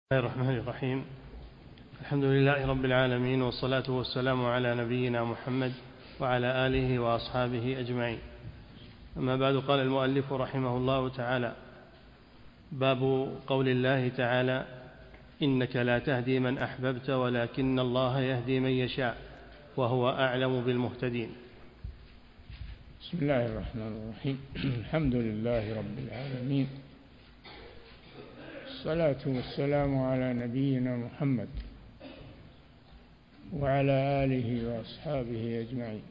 الله الرحمن الرحيم. الحمد لله رب العالمين، والصلاة والسلام على نبينا محمد وعلى آله وأصحابه أجمعين. أما بعد، قال المؤلف رحمه الله تعالى: باب قول الله تعالى: إنك لا تهدي من أحببت ولكن الله يهدي من يشاء وهو أعلم بالمهتدين. بسم الله الرحمن الرحيم. الحمد لله رب العالمين، الصلاة والسلام على نبينا محمد وعلى آله وأصحابه أجمعين.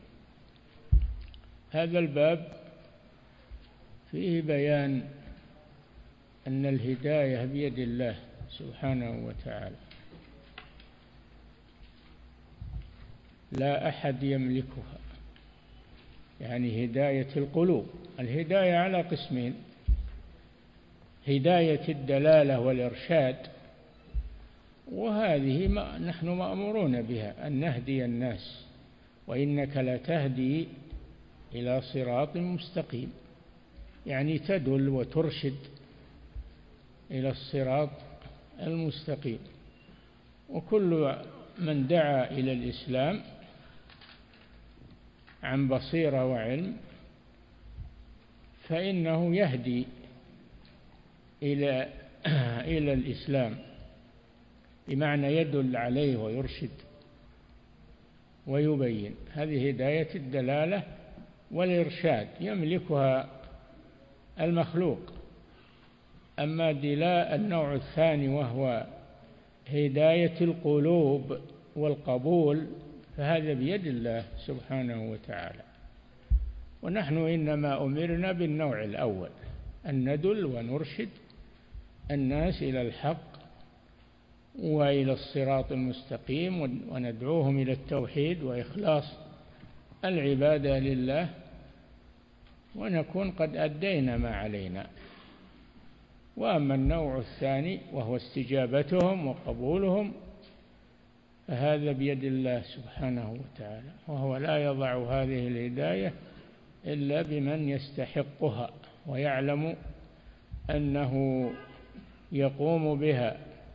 هذا الباب فيه بيان أن الهداية بيد الله سبحانه وتعالى، لا أحد يملكها، يعني هداية القلوب. الهداية على قسمين: هداية الدلالة والإرشاد، وهذه نحن مأمورون بها أن نهدي الناس، وإنك لتهدي إلى صراط مستقيم، يعني تدل وترشد إلى الصراط المستقيم. وكل من دعا إلى الإسلام عن بصيرة وعلم فإنه يهدي إلى الإسلام، بمعنى يدل عليه ويرشد ويبين. هذه هداية الدلالة والإرشاد يملكها المخلوق. أما النوع الثاني وهو هداية القلوب والقبول فهذا بيد الله سبحانه وتعالى. ونحن إنما أمرنا بالنوع الأول، أن ندل ونرشد الناس إلى الحق وإلى الصراط المستقيم، وندعوهم إلى التوحيد وإخلاص العبادة لله، ونكون قد أدينا ما علينا. وأما النوع الثاني وهو استجابتهم وقبولهم فهذا بيد الله سبحانه وتعالى، وهو لا يضع هذه الهداية إلا بمن يستحقها ويعلم أنه يقوم بها.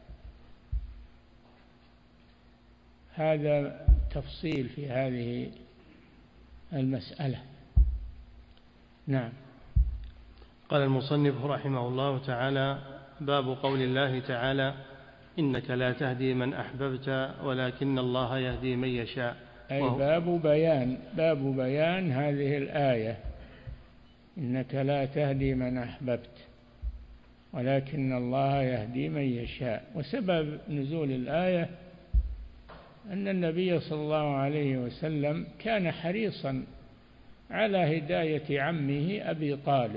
هذا تفصيل في هذه المسألة. نعم. قال المصنف رحمه الله تعالى: باب قول الله تعالى: إنك لا تهدي من أحببت ولكن الله يهدي من يشاء. أي باب بيان هذه الآية: إنك لا تهدي من أحببت ولكن الله يهدي من يشاء. وسبب نزول الآية أن النبي صلى الله عليه وسلم كان حريصا على هداية عمه أبي طالب،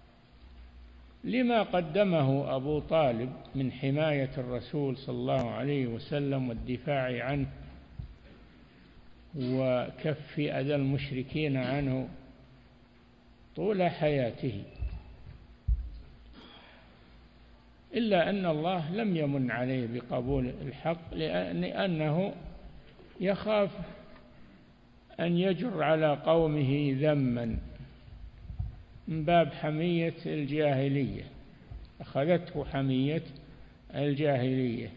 لما قدمه أبو طالب من حماية الرسول صلى الله عليه وسلم والدفاع عنه وكف أذى المشركين عنه طول حياته. إلا أن الله لم يمن عليه بقبول الحق، لأنه يخاف أن يجر على قومه ذما من باب حمية الجاهلية، أخذته حمية الجاهلية.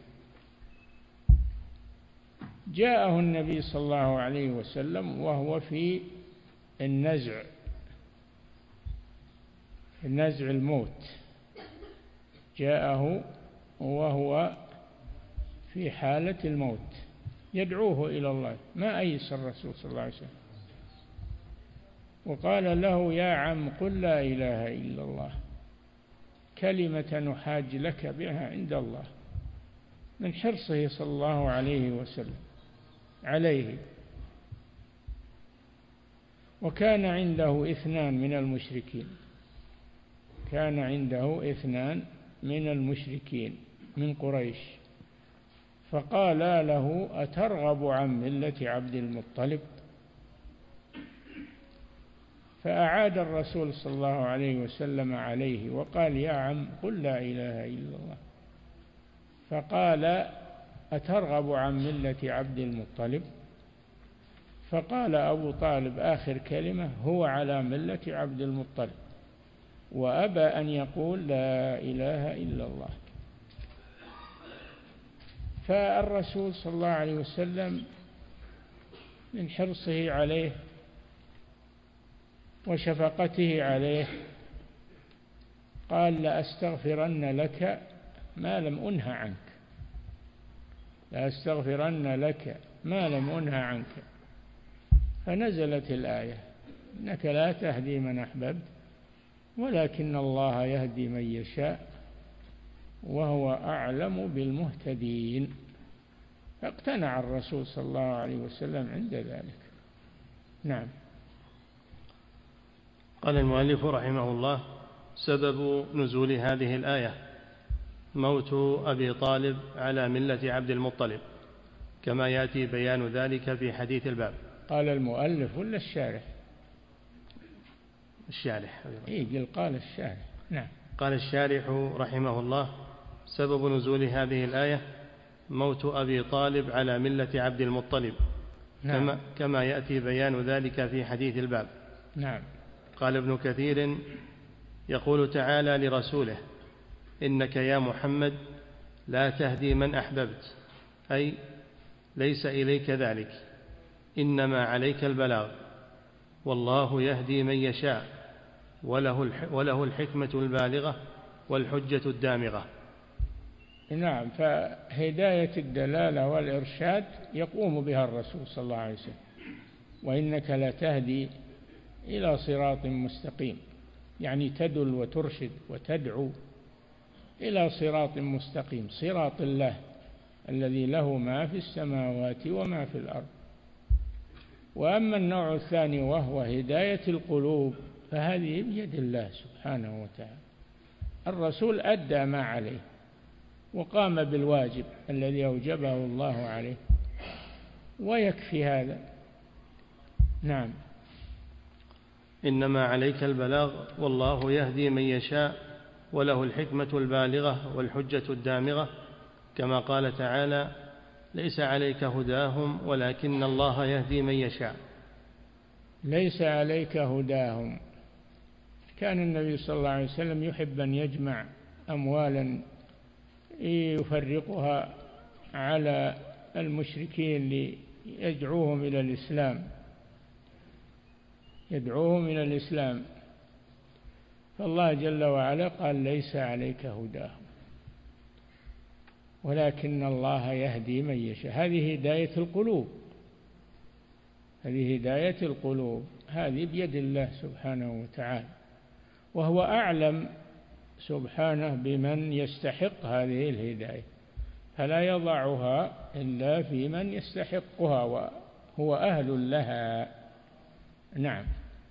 جاءه النبي صلى الله عليه وسلم وهو في النزع الموت، جاءه وهو في حالة الموت يدعوه إلى الله، ما أيس الرسول صلى الله عليه وسلم، وقال له: يا عم قل لا إله إلا الله كلمة نحاج لك بها عند الله، من حرصه صلى الله عليه وسلم عليه. وكان عنده 2 من المشركين، كان عنده 2 من المشركين من قريش، فقال له: أترغب عن ملة عبد المطلب؟ فأعاد الرسول صلى الله عليه وسلم عليه وقال: يا عم قل لا إله إلا الله. فقال: أترغب عن ملة عبد المطلب؟ فقال أبو طالب آخر كلمة: هو على ملة عبد المطلب، وأبى أن يقول لا إله إلا الله. فالرسول صلى الله عليه وسلم من حرصه عليه وشفقته عليه قال: لأستغفرن لك ما لم أنه عنك، لأستغفرن لك ما لم أنه عنك. فنزلت الآية: إنك لا تهدي من أحببت ولكن الله يهدي من يشاء وهو أعلم بالمهتدين. فاقتنع الرسول صلى الله عليه وسلم عند ذلك. نعم. قال المؤلف رحمه الله: سبب نزول هذه الآية موت أبي طالب على ملة عبد المطلب، كما يأتي بيان ذلك في حديث الباب. قال المؤلف ولا الشارح؟ الشارح. قال الشارح. نعم. قال الشارح رحمه الله: سبب نزول هذه الآية موت أبي طالب على ملة عبد المطلب. نعم. كما يأتي بيان ذلك في حديث الباب. نعم. قال ابن كثير: يقول تعالى لرسوله: إنك يا محمد لا تهدي من أحببت، أي ليس إليك ذلك، إنما عليك البلاغ، والله يهدي من يشاء وله الحكمة البالغة والحجة الدامغة. نعم. فهداية الدلالة والإرشاد يقوم بها الرسول صلى الله عليه وسلم. وإنك لتهدي إلى صراط مستقيم، يعني تدل وترشد وتدعو إلى صراط مستقيم، صراط الله الذي له ما في السماوات وما في الأرض. وأما النوع الثاني وهو هداية القلوب فهذه بيد الله سبحانه وتعالى. الرسول أدى ما عليه وقام بالواجب الذي أوجبه الله عليه، ويكفي هذا. نعم. إنما عليك البلاغ والله يهدي من يشاء وله الحكمة البالغة والحجة الدامغة، كما قال تعالى: ليس عليك هداهم ولكن الله يهدي من يشاء. ليس عليك هداهم. كان النبي صلى الله عليه وسلم يحب أن يجمع أموالا يفرقها على المشركين ليدعوهم إلى الإسلام، يدعوهم إلى الإسلام. فالله جل وعلا قال: ليس عليك هداهم ولكن الله يهدي من يشاء. هذه هداية القلوب، هذه هداية القلوب، هذه بيد الله سبحانه وتعالى، وهو أعلم سبحانه بمن يستحق هذه الهداية، فلا يضعها إلا في من يستحقها وهو أهل لها. نعم.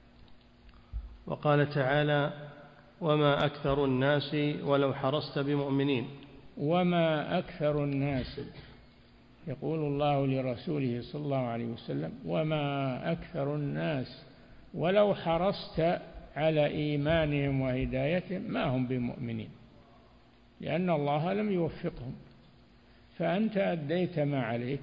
وقال تعالى: وما أكثر الناس ولو حرصت بمؤمنين. وما أكثر الناس، يقول الله لرسوله صلى الله عليه وسلم: وما أكثر الناس ولو حرصت على إيمانهم وهدايتهم ما هم بمؤمنين، لأن الله لم يوفقهم، فأنت أديت ما عليك،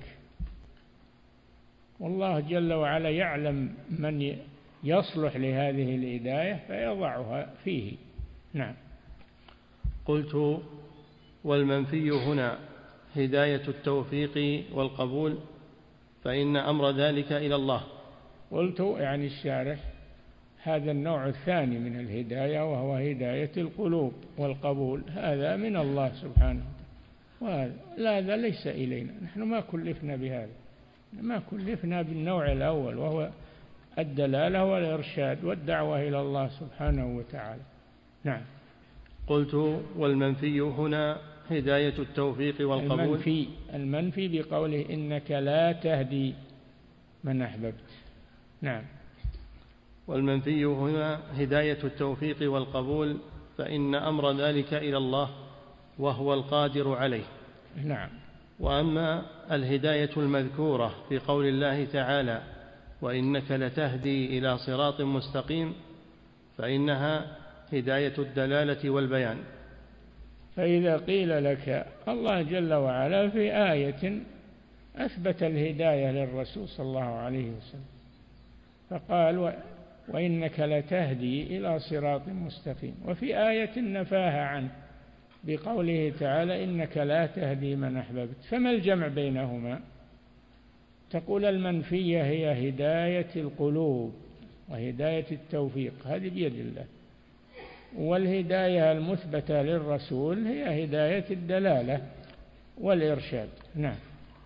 والله جل وعلا يعلم من يصلح لهذه الهداية فيضعها فيه. نعم. قلت: والمنفي هنا هداية التوفيق والقبول، فإن أمر ذلك إلى الله. قلت يعني الشارح: هذا النوع الثاني من الهداية وهو هداية القلوب والقبول، هذا من الله سبحانه وتعالى، وهذا ليس إلينا، نحن ما كلفنا بهذا، ما كلفنا بالنوع الأول وهو الدلالة والإرشاد والدعوة إلى الله سبحانه وتعالى. نعم. قلت: والمنفي هنا هداية التوفيق والقبول. المنفي بقوله: إنك لا تهدي من أحببت. نعم. والمنفي هنا هداية التوفيق والقبول، فإن أمر ذلك إلى الله وهو القادر عليه. نعم. وأما الهداية المذكورة في قول الله تعالى: وإنك لتهدي إلى صراط مستقيم، فإنها هداية الدلالة والبيان. فإذا قيل لك الله جل وعلا في آية أثبت الهداية للرسول صلى الله عليه وسلم فقال: وإنك لتهدي إلى صراط مستقيم، وفي آية نفاها عنه بقوله تعالى إنك لا تهدي من أحببت. فما الجمع بينهما؟ تقول المنفية هي هداية القلوب وهداية التوفيق، هذه بيد الله، والهداية المثبتة للرسول هي هداية الدلالة والإرشاد. نعم.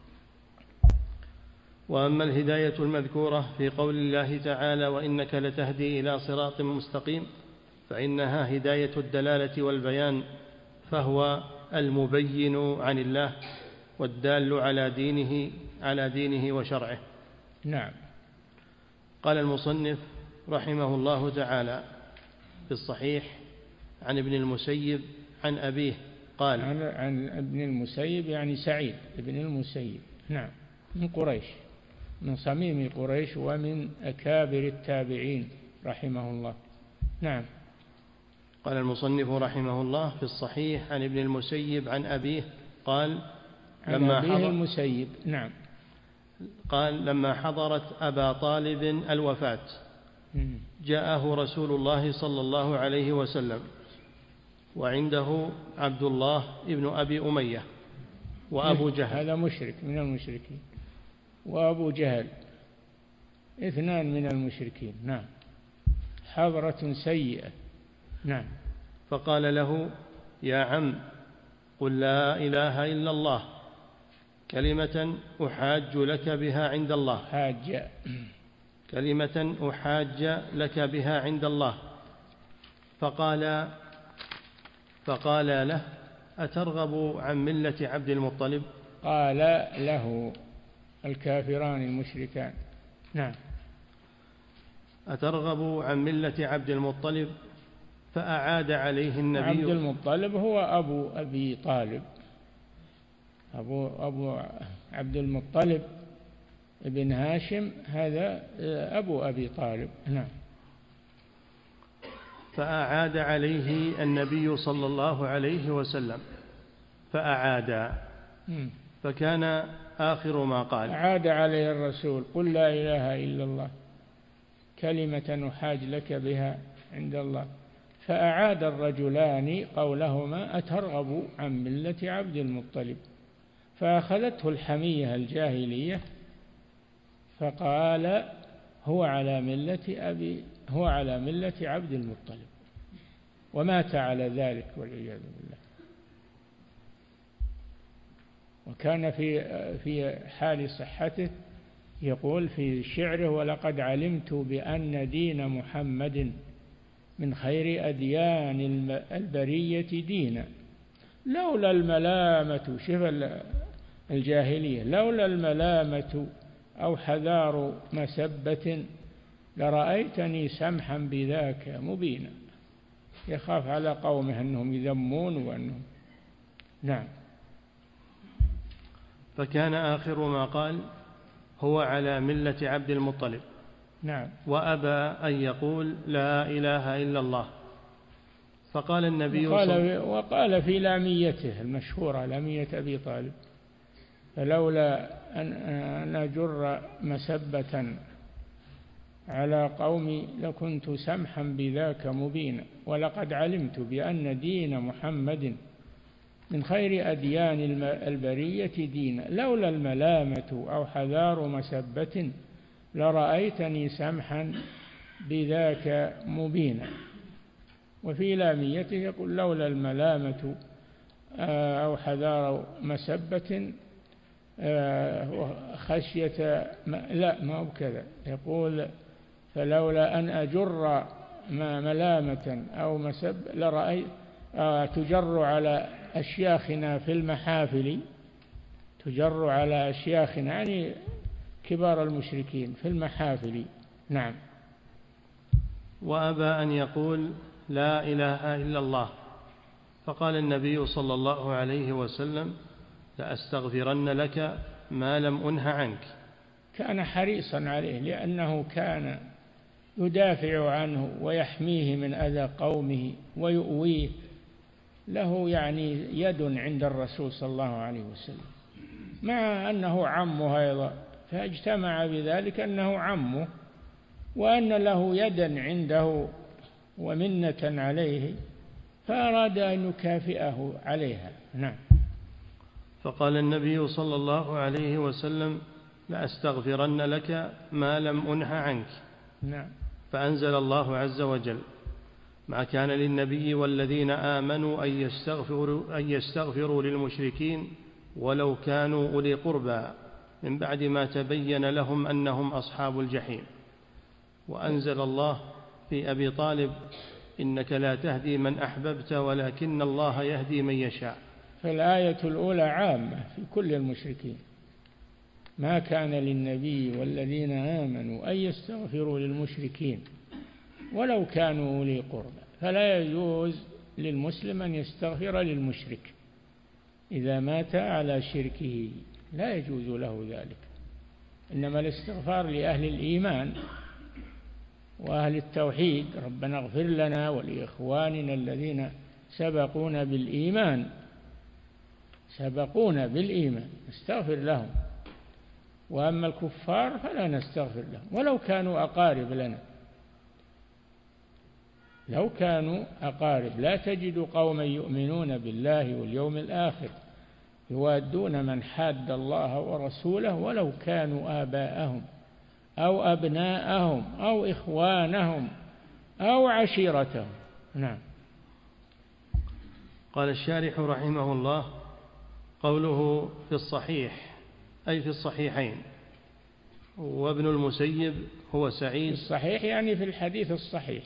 وأما الهداية المذكورة في قول الله تعالى وإنك لتهدي إلى صراط مستقيم فإنها هداية الدلالة والبيان، فهو المبين عن الله والدال على دينه وشرعه. نعم. قال المصنف رحمه الله تعالى في الصحيح عن ابن المسيب عن أبيه قال عن ابن المسيب يعني سعيد ابن المسيب، نعم، من قريش، من صميم قريش ومن أكابر التابعين رحمه الله. نعم. قال المصنف رحمه الله في الصحيح عن ابن المسيب عن أبيه قال عن أبيه المسيب. نعم. قال لما حضرت أبا طالب الوفاة جاءه رسول الله صلى الله عليه وسلم وعنده عبد الله ابن أبي أمية وأبو جهل، هذا مشرك من المشركين، وأبو جهل، اثنان من المشركين. نعم. حضرة سيئة. نعم. فقال له يا عم قل لا إله إلا الله كلمة أحاج لك بها عند الله، كلمة أحاج لك بها عند الله. فقال له أترغب عن ملة عبد المطلب؟ قال له الكافران المشركان. نعم. أترغب عن ملة عبد المطلب؟ فأعاد عليه النبي. عبد المطلب هو أبو أبي طالب، أبو عبد المطلب ابن هاشم، هذا أبو أبي طالب. نعم. فأعاد عليه النبي صلى الله عليه وسلم فأعاد، فكان آخر ما قال. أعاد عليه الرسول قل لا إله إلا الله كلمة أحاج لك بها عند الله. فأعاد الرجلان قولهما أترغب عن ملة عبد المطلب، فأخذته الحمية الجاهلية فقال هو على ملة عبد المطلب، ومات على ذلك والعياذ بالله. وكان في حال صحته يقول في شعره ولقد علمت بأن دين محمد من خير أديان البرية دينا لولا الملامة، شوف الجاهلية، لولا الملامة أو حذار مسبة لرأيتني سمحا بذاك مبينا. يخاف على قومه أنهم يذمون وأنهم. نعم. فكان آخر ما قال هو على ملة عبد المطلب. نعم. وأبى أن يقول لا إله إلا الله. فقال النبي وقال في لاميته المشهورة لامية أبي طالب فلولا أن أجر مسبة على قومي لكنت سمحا بذاك مبينا، ولقد علمت بأن دين محمد من خير أديان البرية دينا لولا الملامة أو حذار مسبة لرأيتني سمحا بذاك مبينا. وفي لاميته يقول لولا الملامة أو حذار مسبة خشية لا ما هو كذا، يقول فلولا أن أجر ملامة أو مسب لرأيت تجر على أشياخنا في المحافل، تجر على أشياخنا يعني كبار المشركين في المحافل. نعم. وأبى أن يقول لا إله إلا الله. فقال النبي صلى الله عليه وسلم لأستغفرن لك ما لم أنه عنك. كان حريصا عليه لأنه كان يدافع عنه ويحميه من أذى قومه ويؤويه، له يعني يد عند الرسول صلى الله عليه وسلم، مع أنه عمه أيضا، فاجتمع بذلك أنه عمه وأن له يدا عنده ومنة عليه، فأراد أن يكافئه عليها. نعم. فقال النبي صلى الله عليه وسلم: لأستغفرن لك ما لم أنه عنك. نعم. فأنزل الله عز وجل: ما كان للنبي والذين آمنوا أن يستغفروا للمشركين ولو كانوا أولي قربى من بعد ما تبين لهم أنهم أصحاب الجحيم. وأنزل الله في أبي طالب: إنك لا تهدي من أحببت ولكن الله يهدي من يشاء. فالآية الأولى عامة في كل المشركين: ما كان للنبي والذين آمنوا أن يستغفروا للمشركين ولو كانوا أولي قربى. فلا يجوز للمسلم أن يستغفر للمشرك إذا مات على شركه، لا يجوز له ذلك. إنما الاستغفار لأهل الإيمان وأهل التوحيد: ربنا اغفر لنا ولإخواننا الذين سبقونا بالإيمان نستغفر لهم. وأما الكفار فلا نستغفر لهم ولو كانوا أقارب لنا. لو كانوا أقارب. لا تجد قوما يؤمنون بالله واليوم الآخر يوادون من حاد الله ورسوله ولو كانوا آباءهم أو أبناءهم أو إخوانهم أو عشيرتهم. نعم. قال الشارح رحمه الله: قوله في الصحيح أي في الصحيحين. وابن المسيب هو سعيد. الصحيح يعني في الحديث الصحيح،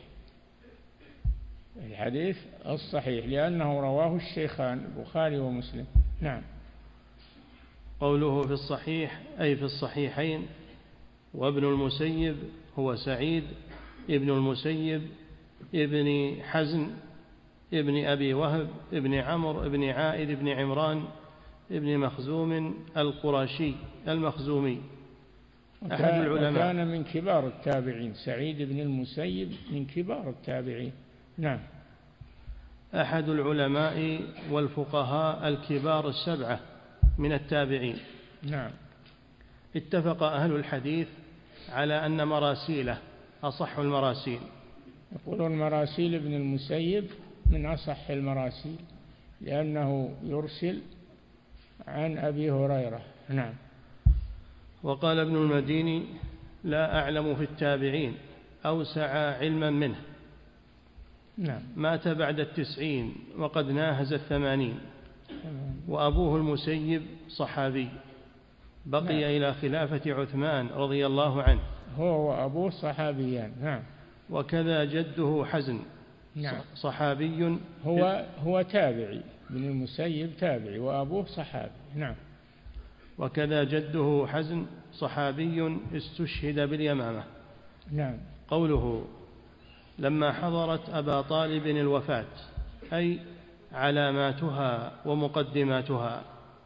الحديث الصحيح، لأنه رواه الشيخان البخاري ومسلم. نعم. قوله في الصحيح أي في الصحيحين. وابن المسيب هو سعيد ابن المسيب ابن حزن ابن أبي وهب ابن عمرو ابن عائد ابن عمران ابن مخزوم القرشي المخزومي أحد العلماء. وكان من كبار التابعين. سعيد بن المسيب من كبار التابعين. نعم. أحد العلماء والفقهاء الكبار السبعة من التابعين. نعم. اتفق أهل الحديث على أن مراسيله أصح المراسيل. يقولون مراسيل ابن المسيب من أصح المراسيل لأنه يرسل عن أبي هريرة. نعم. وقال ابن المديني: لا أعلم في التابعين أوسع علما منه. نعم. مات بعد 90 وقد ناهز 80. وأبوه المسيب صحابي بقي نعم. إلى خلافة عثمان رضي الله عنه. هو وأبوه صحابيان. نعم. وكذا جده حزن. نعم. صحابي. هو تابعي. ابن المسيب تابعي وأبوه صحابي. نعم. وكذا جده حزن صحابي استشهد باليمامة. نعم. قوله: لما حضرت أبا طالب الوفاة أي علاماتها ومقدماتها.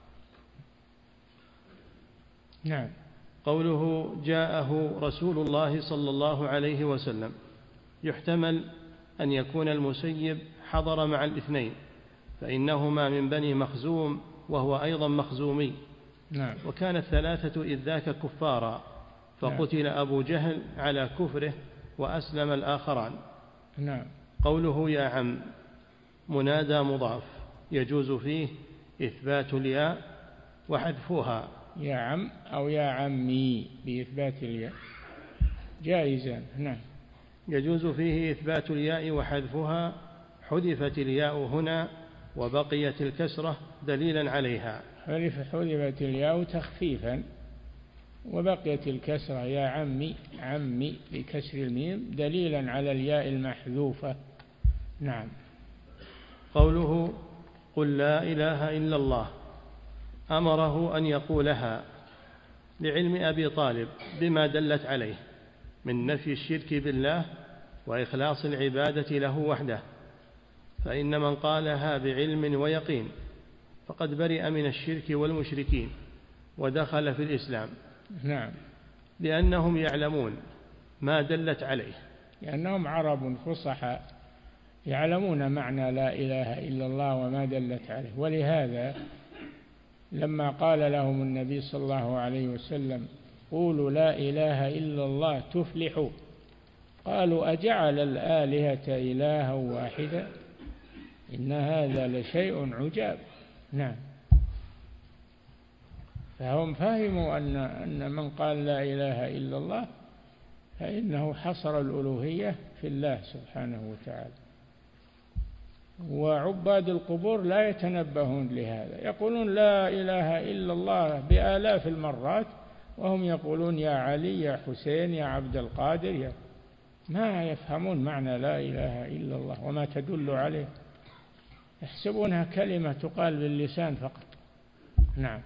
نعم. قوله: جاءه رسول الله صلى الله عليه وسلم، يحتمل أن يكون المسيب حضر مع الاثنين، فإنهما من بني مخزوم وهو أيضا مخزومي. نعم. وكان الثلاثة إذ ذاك كفارا، فقتل أبو جهل على كفره وأسلم الآخران. نعم. قوله: يا عم منادى مضاف يجوز فيه إثبات الياء وحذفها. يا عم أو يا عمي بإثبات الياء جائزا. نعم. يجوز فيه إثبات الياء وحذفها. حذفت الياء هنا وبقيت الكسرة دليلا عليها. حذفت الياء تخفيفا وبقيت الكسرة يا عمي، عمي بكسر الميم دليلا على الياء المحذوفة. نعم. قوله: قل لا إله إلا الله، أمره أن يقولها لعلم أبي طالب بما دلت عليه من نفي الشرك بالله وإخلاص العبادة له وحده، فإن من قالها بعلم ويقين فقد برئ من الشرك والمشركين ودخل في الإسلام. نعم. لأنهم يعلمون ما دلت عليه، لأنهم عرب فصحى يعلمون معنى لا إله إلا الله وما دلت عليه. ولهذا لما قال لهم النبي صلى الله عليه وسلم: قولوا لا إله إلا الله تفلحوا، قالوا: أجعل الآلهة إلها واحدا إن هذا لشيء عجاب. نعم. فهم فهموا أن من قال لا إله إلا الله فإنه حصر الألوهية في الله سبحانه وتعالى. وعباد القبور لا يتنبهون لهذا، يقولون لا إله إلا الله بآلاف المرات، وهم يقولون يا علي يا حسين يا عبد القادر ما يفهمون معنى لا إله إلا الله وما تدل عليه، يحسبونها كلمة تقال باللسان فقط. نعم.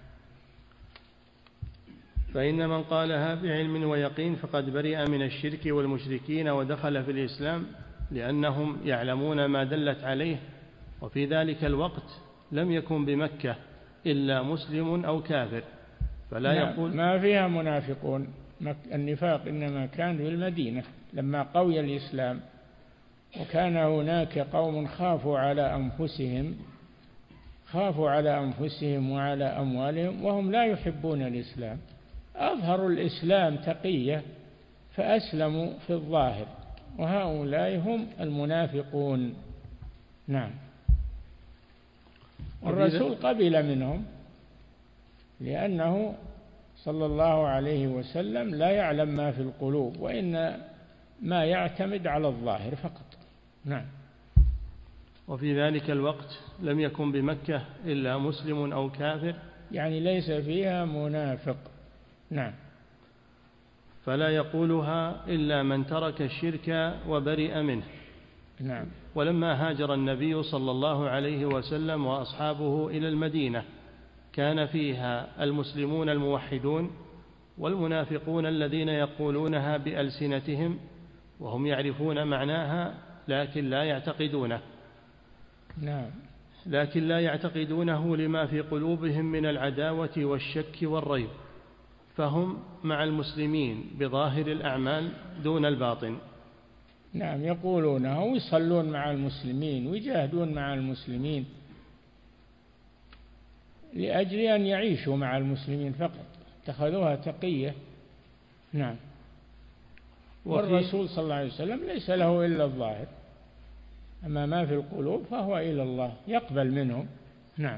فإن من قالها بعلم ويقين فقد برئ من الشرك والمشركين ودخل في الإسلام، لأنهم يعلمون ما دلت عليه. وفي ذلك الوقت لم يكن بمكة إلا مسلم أو كافر، فلا يقول ما فيها منافقون. النفاق إنما كان في المدينة لما قوي الإسلام، وكان هناك قوم خافوا على أنفسهم وعلى أموالهم وهم لا يحبون الإسلام، أظهروا الإسلام تقية فأسلموا في الظاهر، وهؤلاء هم المنافقون. نعم. والرسول قبل منهم لأنه صلى الله عليه وسلم لا يعلم ما في القلوب، وإن ما يعتمد على الظاهر فقط. نعم. وفي ذلك الوقت لم يكن بمكة إلا مسلم أو كافر، يعني ليس فيها منافق. نعم. فلا يقولها إلا من ترك الشرك وبرئ منه. نعم. ولما هاجر النبي صلى الله عليه وسلم وأصحابه إلى المدينة كان فيها المسلمون الموحدون والمنافقون الذين يقولونها بألسنتهم وهم يعرفون معناها لكن لا يعتقدونه لما في قلوبهم من العداوة والشك والريب، فهم مع المسلمين بظاهر الأعمال دون الباطن. نعم. يقولونه ويصلون مع المسلمين ويجاهدون مع المسلمين لأجل أن يعيشوا مع المسلمين فقط، اتخذوها تقية. نعم. والرسول صلى الله عليه وسلم ليس له إلا الظاهر، أما ما في القلوب فهو إلى الله يقبل منهم. نعم.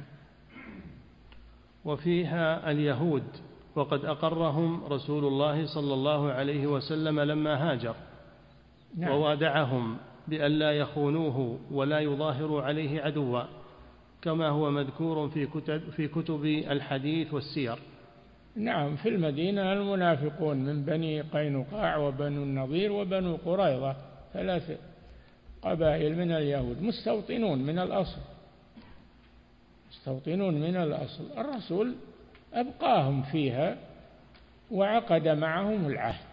وفيها اليهود، وقد أقرهم رسول الله صلى الله عليه وسلم لما هاجر. نعم. ووادعهم بأن لا يخونوه ولا يظاهروا عليه عدوا، كما هو مذكور في كتب الحديث والسير. نعم. في المدينة المنافقون من بني قينقاع وبنو النضير وبنو قريظة، 3 قبائل من اليهود مستوطنون من الأصل. الرسول أبقاهم فيها وعقد معهم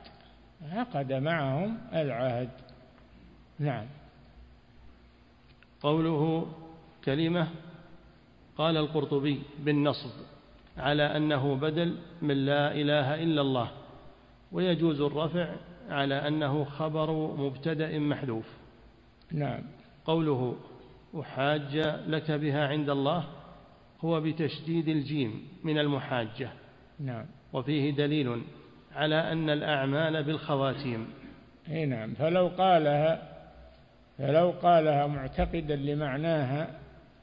العهد. نعم. قوله كلمة، قال القرطبي بالنصب على أنه بدل من لا إله إلا الله، ويجوز الرفع على أنه خبر مبتدأ محذوف. نعم. قوله أحاج لك بها عند الله هو بتشديد الجيم من المحاجة. نعم. وفيه دليل على أن الأعمال بالخواتيم. نعم. فلو قالها معتقدا لمعناها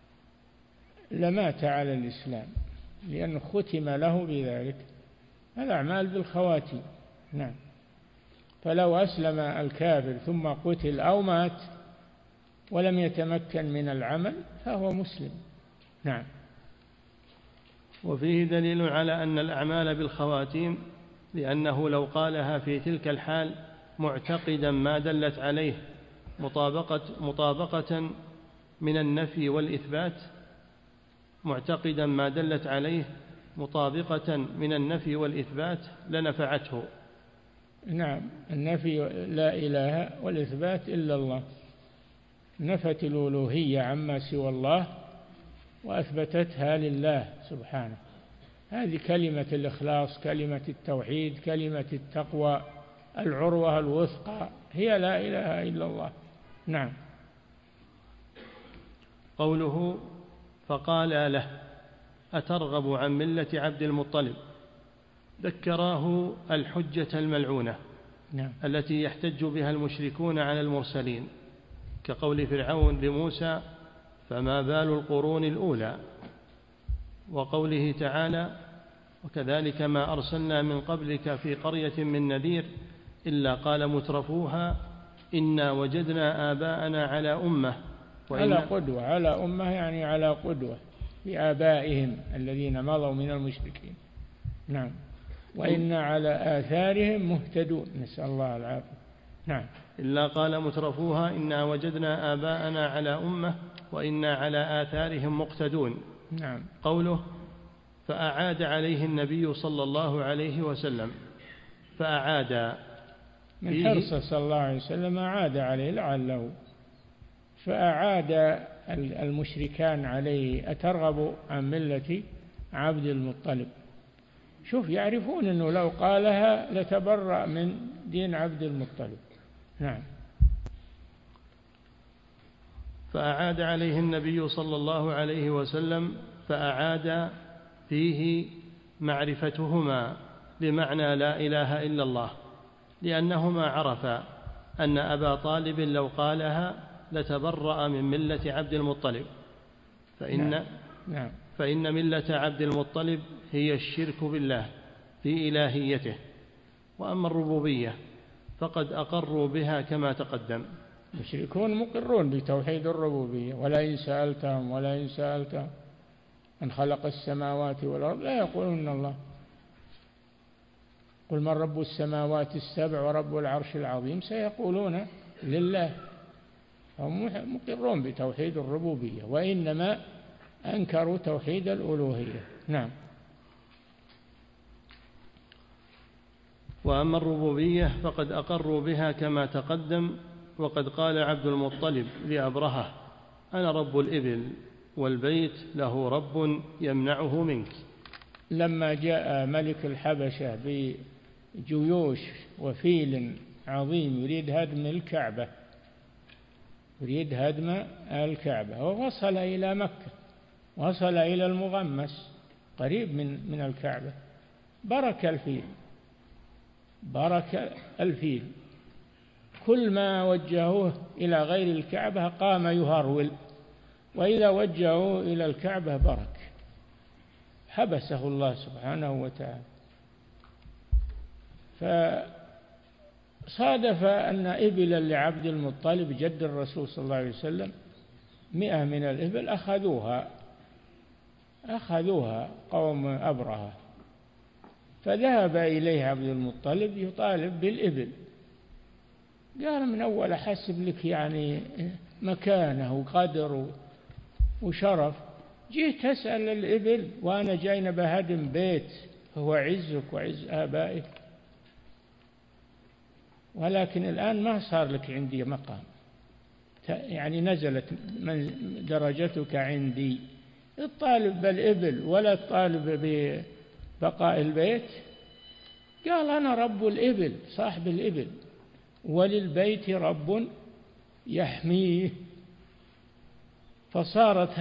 لمات على الإسلام، لأنه ختم له بذلك. الأعمال بالخواتيم. نعم. فلو أسلم الكافر ثم قتل أو مات ولم يتمكن من العمل فهو مسلم. نعم. وفيه دليل على أن الأعمال بالخواتيم، لأنه لو قالها في تلك الحال معتقدا ما دلت عليه مطابقة من النفي والإثبات، معتقدا ما دلت عليه مطابقة من النفي والإثبات لنفعته. نعم. النفي لا إله والإثبات إلا الله، نفت الألوهية عما سوى الله وأثبتتها لله سبحانه. هذه كلمة الإخلاص، كلمة التوحيد، كلمة التقوى، العروة الوثقى هي لا إله إلا الله. نعم. قوله فقال له أترغب عن ملة عبد المطلب، ذكراه الحجة الملعونة. نعم. التي يحتج بها المشركون على المرسلين، كقول فرعون لموسى فما بال القرون الأولى. وقوله تعالى: وكذلك ما أرسلنا من قبلك في قرية من نذير إلا قال مترفوها إنا وجدنا آباءنا على أمة على قدوة، على أمة يعني على قدوة بآبائهم الذين مضوا من المشركين. نعم. وإنا على آثارهم مهتدون، نسأل الله العافية. نعم. إلا قال مترفوها إنا وجدنا آباءنا على أمة وإنا على آثارهم مقتدون. نعم. قوله: فأعاد عليه النبي صلى الله عليه وسلم، فأعاد من حرصه صلى الله عليه وسلم أعاد عليه لعله، فأعاد المشركان عليه: أترغب عن ملة عبد المطلب؟ شوف، يعرفون أنه لو قالها لتبرأ من دين عبد المطلب. نعم. فأعاد عليه النبي صلى الله عليه وسلم، فأعاد فيه معرفتهما بمعنى لا إله إلا الله، لأنهما عرفا أن أبا طالب لو قالها لتبرأ من ملة عبد المطلب، فإن ملة عبد المطلب هي الشرك بالله في إلهيته. وأما الربوبية فقد أقروا بها كما تقدم. المشركون مقرون بتوحيد الربوبية، ولئن سألتهم من خلق السماوات والأرض لا يقولون الله. قل من رب السماوات السبع ورب العرش العظيم سيقولون لله. هم مقرون بتوحيد الربوبية، وإنما أنكروا توحيد الألوهية. نعم. وأما الربوبية فقد أقروا بها كما تقدم. وقد قال عبد المطلب لأبرهة: أنا رب الإبل والبيت له رب يمنعه منك. لما جاء ملك الحبشة بجيوش وفيل عظيم يريد هدم الكعبة ووصل إلى مكة، وصل إلى المغمس قريب من الكعبة، برك الفيل كل ما وجهوه إلى غير الكعبة قام يهرول، وإذا وجهوه إلى الكعبة برك، حبسه الله سبحانه وتعالى. فصادف أن إبلا لعبد المطلب جد الرسول صلى الله عليه وسلم 100 من الإبل أخذوها قوم أبرهة، فذهب إليه عبد المطلب يطالب بالإبل. قال: من أول أحسب لك يعني مكانه وقدر وشرف، جيت تسأل الإبل وأنا جاي بهدم بيت هو عزك وعز آبائك، ولكن الآن ما صار لك عندي مقام، يعني نزلت من درجتك عندي، الطالب بالإبل ولا الطالب ببقاء البيت. قال: أنا رب الإبل صاحب الإبل، وللبيت رب يحميه. فصارت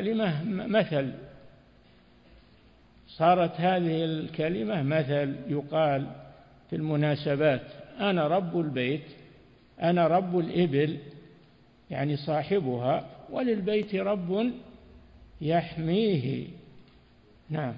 هذه الكلمة مثل يقال في المناسبات: أنا رب البيت، أنا رب الإبل يعني صاحبها، وللبيت رب يحميه. نعم.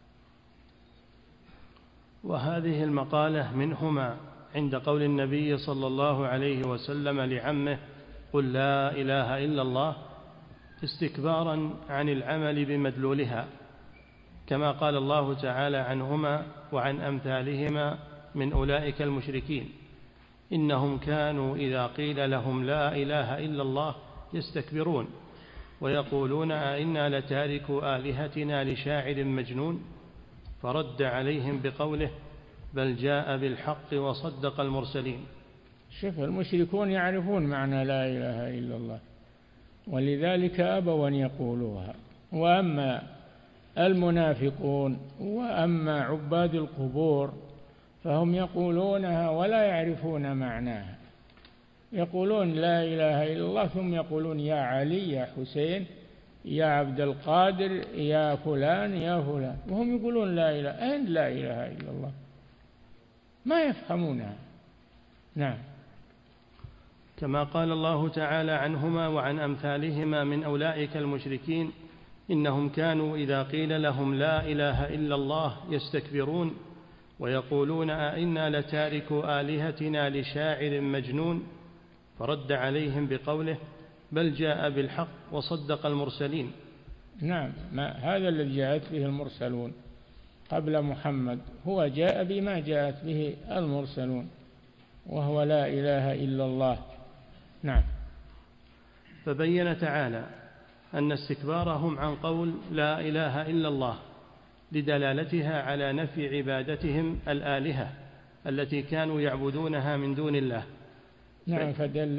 وهذه المقالة منهما عند قول النبي صلى الله عليه وسلم لعمه: قل لا إله إلا الله، استكبارا عن العمل بمدلولها، كما قال الله تعالى عنهما وعن أمثالهما من أولئك المشركين: إنهم كانوا إذا قيل لهم لا إله إلا الله يستكبرون ويقولون أئنا لتاركو آلهتنا لشاعر مجنون. فرد عليهم بقوله: بل جاء بالحق وصدق المرسلين. شوف، المشركون يعرفون معنى لا إله إلا الله، ولذلك أبوا أن يقولوها. وأما المنافقون وأما عباد القبور فهم يقولونها ولا يعرفون معناها، يقولون لا إله إلا الله ثم يقولون يا علي يا حسين يا عبد القادر يا فلان يا فلان، وهم يقولون لا إله. أين لا إله إلا الله؟ ما يفهمونها. نعم. كما قال الله تعالى عنهما وعن أمثالهما من أولئك المشركين: إنهم كانوا إذا قيل لهم لا إله إلا الله يستكبرون ويقولون أئنا لتاركو آلهتنا لشاعر مجنون، فرد عليهم بقوله: بل جاء بالحق وصدق المرسلين. نعم، هذا الذي جاءت به المرسلون قبل محمد هو جاء بما جاءت به المرسلون، وهو لا إله إلا الله. نعم. فبين تعالى أن استكبارهم عن قول لا إله إلا الله لدلالتها على نفي عبادتهم الآلهة التي كانوا يعبدونها من دون الله. نعم.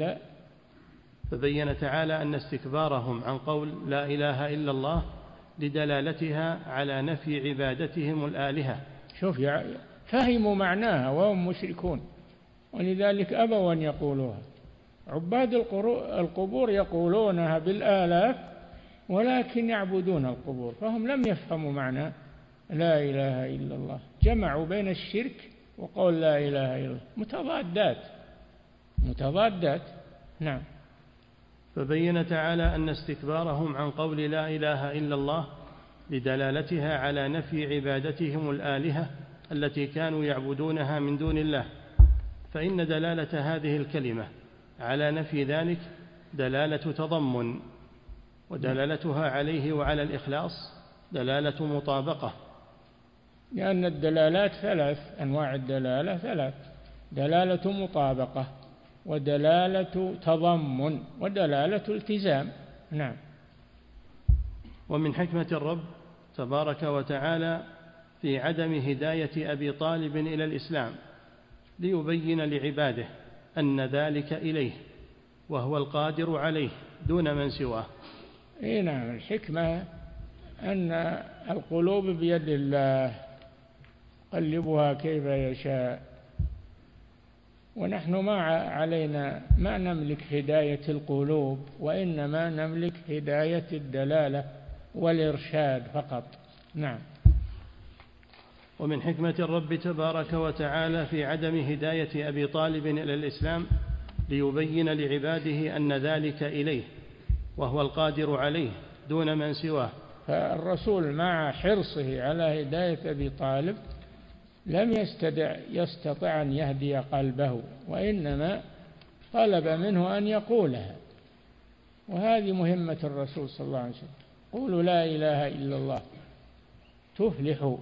فبين تعالى أن استكبارهم عن قول لا إله إلا الله لدلالتها على نفي عبادتهم الآلهة. شوف، فهموا معناها وهم مشركون، ولذلك أبوا أن يقولوها. عباد القبور يقولونها بالآلاف ولكن يعبدون القبور، فهم لم يفهموا معنى لا إله إلا الله، جمعوا بين الشرك وقول لا إله إلا الله، متضادات. نعم. فبين تعالى أن استكبارهم عن قول لا إله إلا الله لدلالتها على نفي عبادتهم الآلهة التي كانوا يعبدونها من دون الله، فإن دلالة هذه الكلمة على نفي ذلك دلالة تضمن، ودلالتها عليه وعلى الإخلاص دلالة مطابقة. لأن الدلالات ثلاث، أنواع الدلالة ثلاث: دلالة مطابقة، ودلالة تضمن، ودلالة التزام. نعم. ومن حكمة الرب تبارك وتعالى في عدم هداية أبي طالب إلى الإسلام ليبين لعباده أن ذلك إليه وهو القادر عليه دون من سواه. نعم، الحكمة أن القلوب بيد الله يقلبها كيف يشاء، ونحن ما نملك هداية القلوب، وإنما نملك هداية الدلالة والإرشاد فقط. نعم. ومن حكمة الرب تبارك وتعالى في عدم هداية أبي طالب إلى الإسلام ليبين لعباده أن ذلك إليه وهو القادر عليه دون من سواه. فالرسول مع حرصه على هداية أبي طالب لم يستطع أن يهدي قلبه، وإنما طلب منه أن يقولها، وهذه مهمة الرسول صلى الله عليه وسلم: قولوا لا إله إلا الله تفلحوا.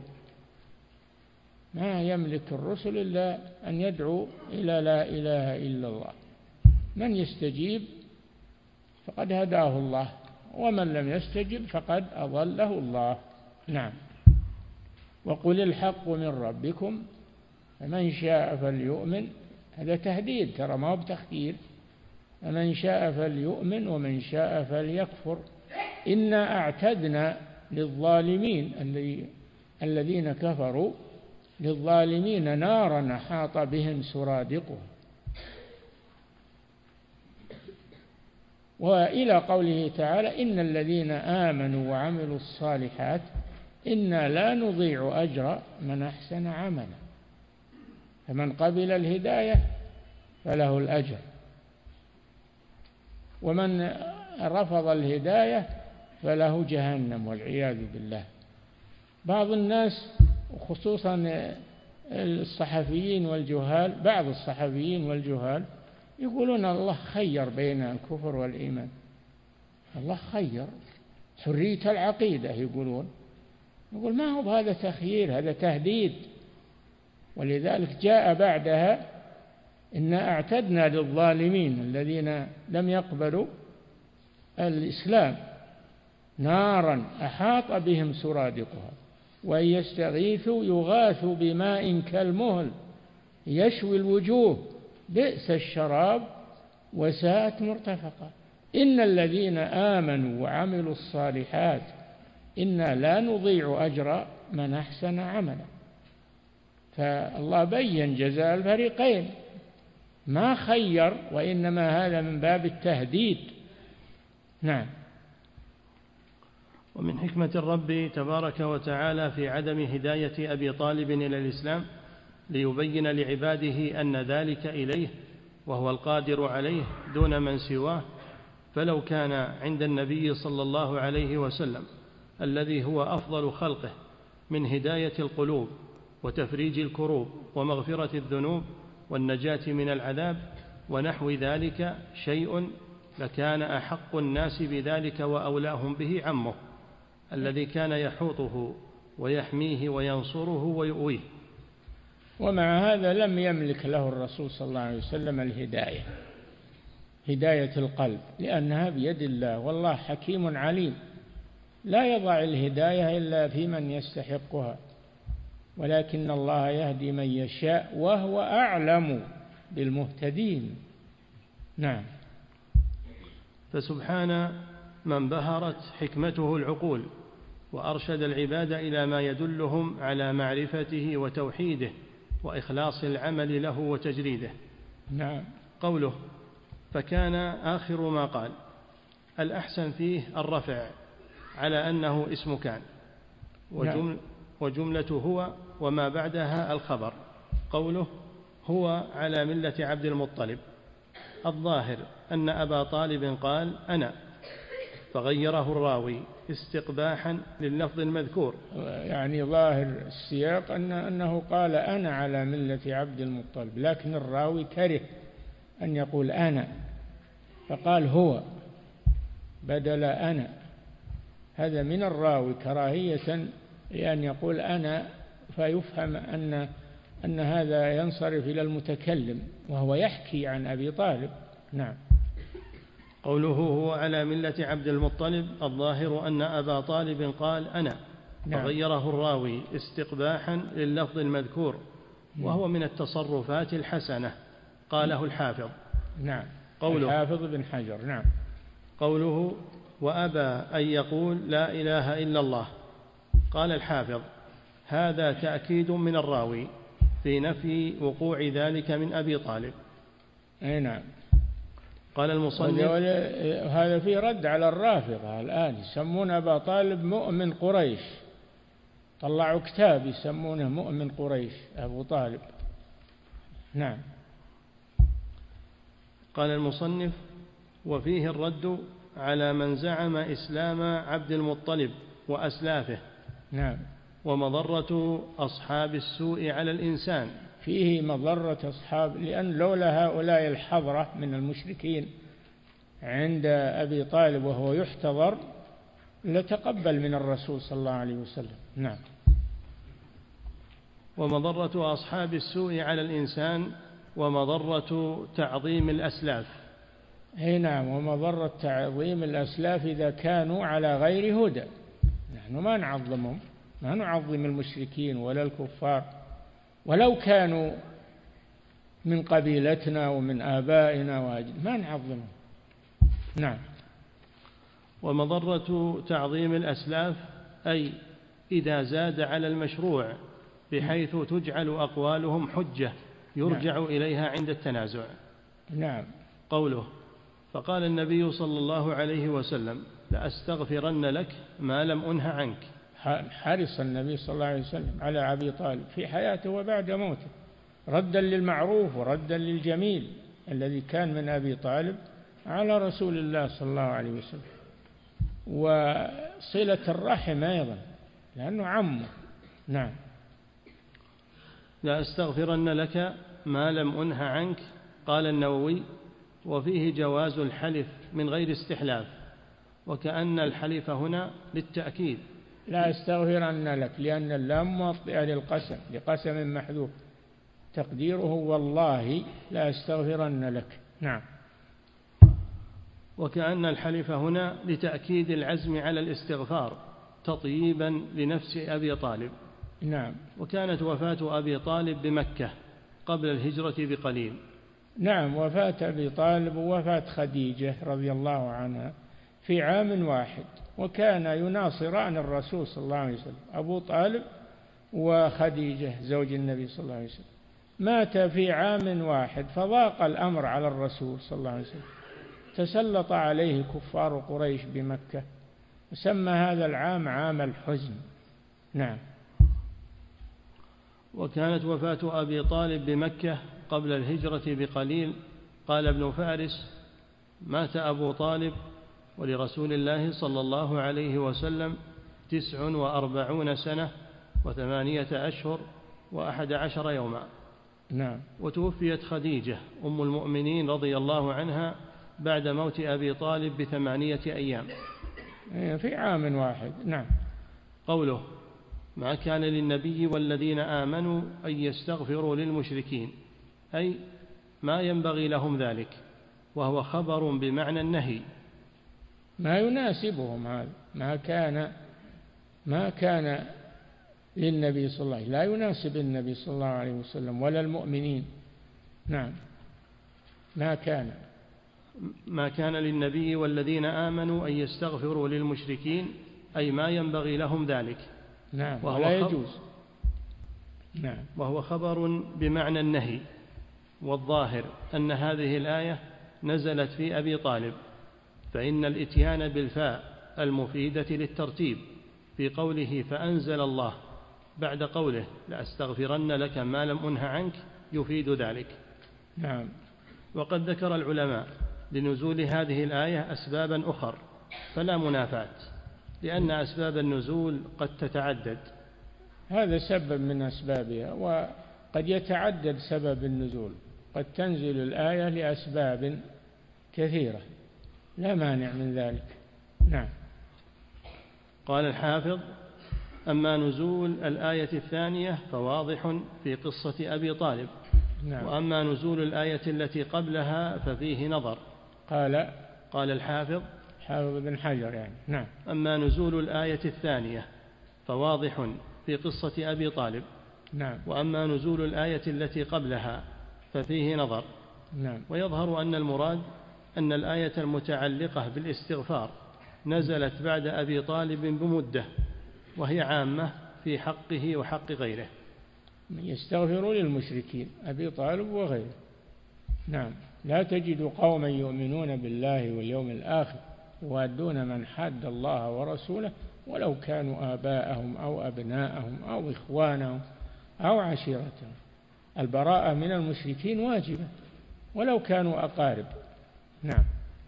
ما يملك الرسل إلا أن يدعو إلى لا إله إلا الله، من يستجيب فقد هداه الله، ومن لم يستجب فقد أضله الله. نعم. وقل الحق من ربكم فمن شاء فليؤمن، هذا تهديد، ترى ما هو بتخيير، فمن شاء فليؤمن ومن شاء فليكفر إنا أعتدنا للظالمين الذين كفروا للظالمين نارا أحاط بهم سرادقها. وإلى قوله تعالى: إن الذين آمنوا وعملوا الصالحات إنا لا نضيع أجر من أحسن عملا، فمن قبل الهداية فله الأجر، ومن رفض الهداية فله جهنم والعياذ بالله. بعض الناس خصوصا الصحفيين والجهال، بعض الصحفيين والجهال يقولون الله خير بين الكفر والإيمان. الله خير، حرية العقيدة يقول ما هو بهذا تخيير، هذا تهديد. ولذلك جاء بعدها: إنا أعتدنا للظالمين الذين لم يقبلوا الإسلام نارا أحاط بهم سرادقها وإن يستغيثوا يغاثوا بماء كالمهل يشوي الوجوه بئس الشراب وساءت مرتفقا إن الذين آمنوا وعملوا الصالحات إنا لا نضيع أجر من أحسن عملا. فالله بين جزاء الفريقين، ما خير، وإنما هذا من باب التهديد. نعم. ومن حكمة الرب تبارك وتعالى في عدم هداية أبي طالب إلى الإسلام ليبين لعباده أن ذلك إليه وهو القادر عليه دون من سواه، فلو كان عند النبي صلى الله عليه وسلم الذي هو أفضل خلقه من هداية القلوب وتفريج الكروب ومغفرة الذنوب والنجاة من العذاب ونحو ذلك شيء، لكان أحق الناس بذلك وأولاهم به عمه الذي كان يحوطه ويحميه وينصره ويؤويه. ومع هذا لم يملك له الرسول صلى الله عليه وسلم الهداية، هداية القلب، لأنها بيد الله، والله حكيم عليم لا يضع الهداية إلا في من يستحقها، ولكن الله يهدي من يشاء وهو أعلم بالمهتدين. نعم. فسبحان من بهرت حكمته العقول وأرشد العباد إلى ما يدلهم على معرفته وتوحيده وإخلاص العمل له وتجريده. نعم. قوله فكان آخر ما قال، الأحسن فيه الرفع على أنه اسم كان، وجملة هو وما بعدها الخبر. قوله هو على ملة عبد المطلب، الظاهر أن أبا طالب قال أنا، فغيره الراوي استقباحا لللفظ المذكور. يعني ظاهر السياق أنه قال أنا على ملة عبد المطلب، لكن الراوي كره أن يقول أنا فقال هو بدل أنا. هذا من الراوي كراهية لأن يقول أنا، فيفهم أن هذا ينصرف إلى المتكلم وهو يحكي عن أبي طالب. نعم. قوله هو على ملة عبد المطلب، الظاهر أن أبا طالب قال أنا، فغيره الراوي استقباحا لللفظ المذكور، وهو من التصرفات الحسنة، قاله الحافظ. نعم. الحافظ بن حجر. نعم. قوله وأبى أن يقول لا إله إلا الله، قال الحافظ هذا تأكيد من الراوي في نفي وقوع ذلك من أبي طالب. أي نعم. قال المصنف هذا في رد على الرافضة الآن، يسمون أبا طالب مؤمن قريش، طلعوا كتاب يسمونه مؤمن قريش أبو طالب. نعم. قال المصنف وفيه الرد على من زعم إسلام عبد المطلب وأسلافه. نعم. ومضرة أصحاب السوء على الإنسان، فيه مضرة أصحاب، لأن لولا هؤلاء الحضرة من المشركين عند أبي طالب وهو يحتضر لتقبل من الرسول صلى الله عليه وسلم. نعم. ومضرة أصحاب السوء على الإنسان ومضرة تعظيم الأسلاف. نعم. ومضرة تعظيم الأسلاف إذا كانوا على غير هدى. نحن ما نعظمهم، ما نعظم المشركين ولا الكفار، ولو كانوا من قبيلتنا ومن آبائنا ما نعظمهم. نعم. ومضرة تعظيم الأسلاف أي إذا زاد على المشروع بحيث تجعل أقوالهم حجة يرجع إليها عند التنازع. نعم. قوله فقال النبي صلى الله عليه وسلم لأستغفرن لك ما لم أنه عنك. حرص النبي صلى الله عليه وسلم على أبي طالب في حياته وبعد موته، ردا للمعروف وردا للجميل الذي كان من أبي طالب على رسول الله صلى الله عليه وسلم، وصلة الرحم أيضا لأنه عمه. نعم. لأستغفرن لك ما لم أنه عنك. قال النووي وفيه جواز الحلف من غير استحلاف، وكأن الحلف هنا للتأكيد. لا أستغفرن لك لأن اللام موطئة للقسم، لقسم محذوف، تقديره والله لا أستغفرن لك. نعم. وكأن الحلف هنا لتأكيد العزم على الاستغفار تطييبا لنفس أبي طالب. نعم. وكانت وفاة أبي طالب بمكة قبل الهجرة بقليل. نعم. وفاة أبي طالب ووفاة خديجة رضي الله عنها في عام واحد، وكان يناصران الرسول صلى الله عليه وسلم، أبو طالب وخديجة زوج النبي صلى الله عليه وسلم، مات في عام واحد، فضاق الأمر على الرسول صلى الله عليه وسلم، تسلط عليه كفار قريش بمكة، سمى هذا العام عام الحزن. نعم. وكانت وفاة أبي طالب بمكة قبل الهجرة بقليل، قال ابن فارس: مات أبو طالب ولرسول الله صلى الله عليه وسلم 49 سنة و8 أشهر و11 يوما. نعم. وتوفيت خديجة أم المؤمنين رضي الله عنها بعد موت أبي طالب ب8 أيام، في عام واحد. نعم. قوله: ما كان للنبي والذين آمنوا أن يستغفروا للمشركين، أي ما ينبغي لهم ذلك، وهو خبر بمعنى النهي. ما يناسبهم هذا، ما كان للنبي صلى الله عليه وسلم، لا يناسب النبي صلى الله عليه وسلم ولا المؤمنين. نعم. ما كان للنبي والذين آمنوا أن يستغفروا للمشركين، أي ما ينبغي لهم ذلك. نعم. ولا يجوز. نعم. وهو خبر بمعنى النهي. والظاهر أن هذه الآية نزلت في أبي طالب، فإن الإتيان بالفاء المفيدة للترتيب في قوله فأنزل الله بعد قوله لأستغفرن لك ما لم أنه عنك يفيد ذلك. نعم. وقد ذكر العلماء لنزول هذه الآية أسبابا أخر فلا منافاة، لأن أسباب النزول قد تتعدد. هذا سبب من أسبابها، وقد يتعدد سبب النزول، قد تنزل الآية لأسباب كثيرة، لا مانع من ذلك. نعم. قال الحافظ: أما نزول الآية الثانية فواضح في قصة أبي طالب. نعم. وأما نزول الآية التي قبلها ففيه نظر. قال الحافظ بن حجر يعني. نعم. أما نزول الآية الثانية فواضح في قصة أبي طالب. نعم. وأما نزول الآية التي قبلها ففيه نظر. نعم. ويظهر أن المراد أن الآية المتعلقة بالاستغفار نزلت بعد أبي طالب بمدة، وهي عامة في حقه وحق غيره. يستغفروا للمشركين أبي طالب وغيره. نعم. لا تجد قوما يؤمنون بالله واليوم الآخر يوادون من حاد الله ورسوله ولو كانوا آباءهم أو أبناءهم أو إخوانهم أو عشيرتهم. البراءة من المشركين واجبة ولو كانوا أقارب. نعم.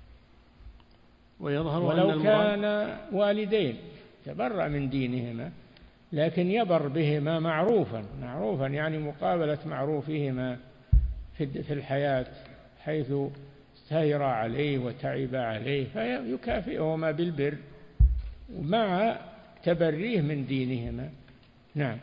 ويظهر ولو كان والدين تبرأ من دينهما، لكن يبر بهما معروفا يعني مقابلة معروفهما في الحياة، حيث سير عليه وتعب عليه فيكافئهما بالبر مع تبريه من دينهما. نعم.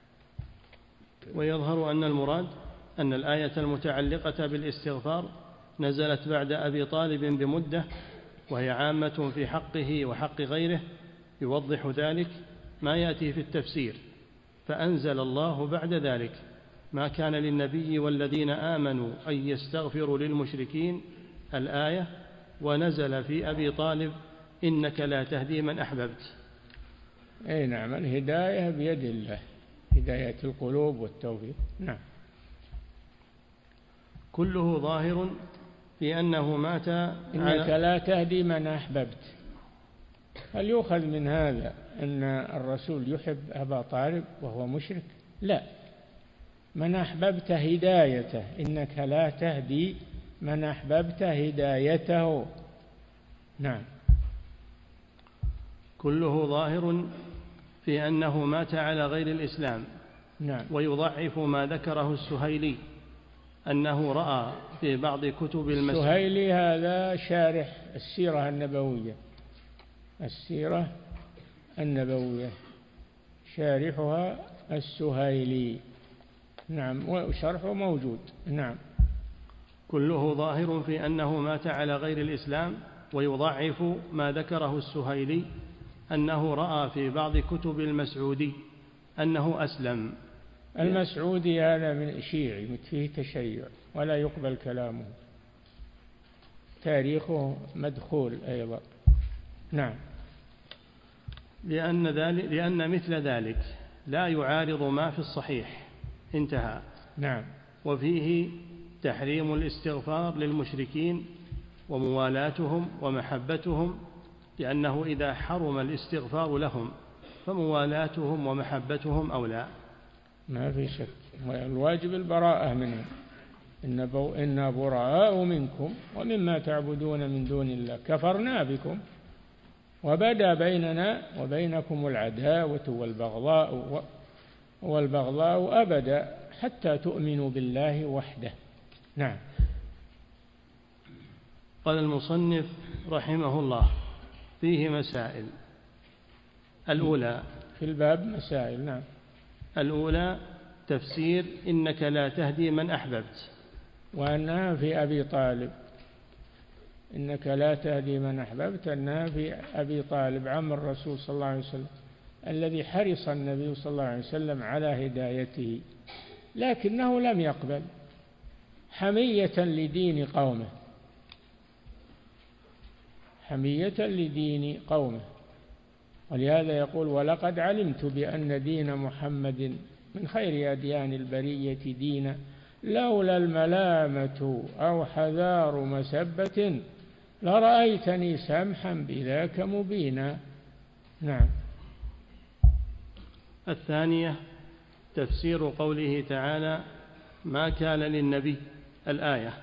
ويظهر أن المراد أن الآية المتعلقة بالاستغفار نزلت بعد أبي طالب بمدة، وهي عامة في حقه وحق غيره. يوضح ذلك ما يأتي في التفسير: فأنزل الله بعد ذلك ما كان للنبي والذين آمنوا أن يستغفروا للمشركين الآية، ونزل في أبي طالب إنك لا تهدي من أحببت. أي نعم. الهداية بيد الله، هداية القلوب والتوفيق. نعم. كله ظاهر في أنه مات إنك لا تهدي من أحببت. هل يؤخذ من هذا أن الرسول يحب أبا طالب وهو مشرك؟ لا. من أحببت هدايته، إنك لا تهدي من أحببت هدايته. نعم. كله ظاهر في أنه مات على غير الإسلام. نعم. ويضعف ما ذكره السهيلي أنه رأى في بعض كتب السهيلي هذا شارح السيرة النبوية شارحها السهيلي. نعم. وشرحه موجود. نعم. كله ظاهر في أنه مات على غير الإسلام. ويضعف ما ذكره السهيلي أنه رأى في بعض كتب المسعودي أنه أسلم. المسعودي هذا من شيعي فيه تشيع ولا يقبل كلامه، تاريخه مدخول أيضا. نعم. لأن مثل ذلك لا يعارض ما في الصحيح. انتهى. نعم. وفيه تحريم الاستغفار للمشركين وموالاتهم ومحبتهم، لأنه إذا حرم الاستغفار لهم فموالاتهم ومحبتهم أولى. ما في شك، الواجب البراءة منهم. إنا براء منكم ومما تعبدون من دون الله كفرنا بكم وبدا بيننا وبينكم العداوة والبغضاء أبدا حتى تؤمنوا بالله وحده. نعم. قال المصنف رحمه الله: فيه مسائل. الأولى في الباب مسائل. نعم. الأولى تفسير إنك لا تهدي من أحببت، وأنها في أبي طالب. إنك لا تهدي من أحببت أنها في أبي طالب عم الرسول صلى الله عليه وسلم الذي حرص النبي صلى الله عليه وسلم على هدايته، لكنه لم يقبل حمية لدين قومه، حمية لدين قومه. ولهذا يقول: ولقد علمت بأن دين محمد من خير أديان البرية دينا لولا الملامة أو حذار مسبة لرأيتني سمحا بذاك مبينا. نعم. الثانية تفسير قوله تعالى: ما كان للنبي، الآية.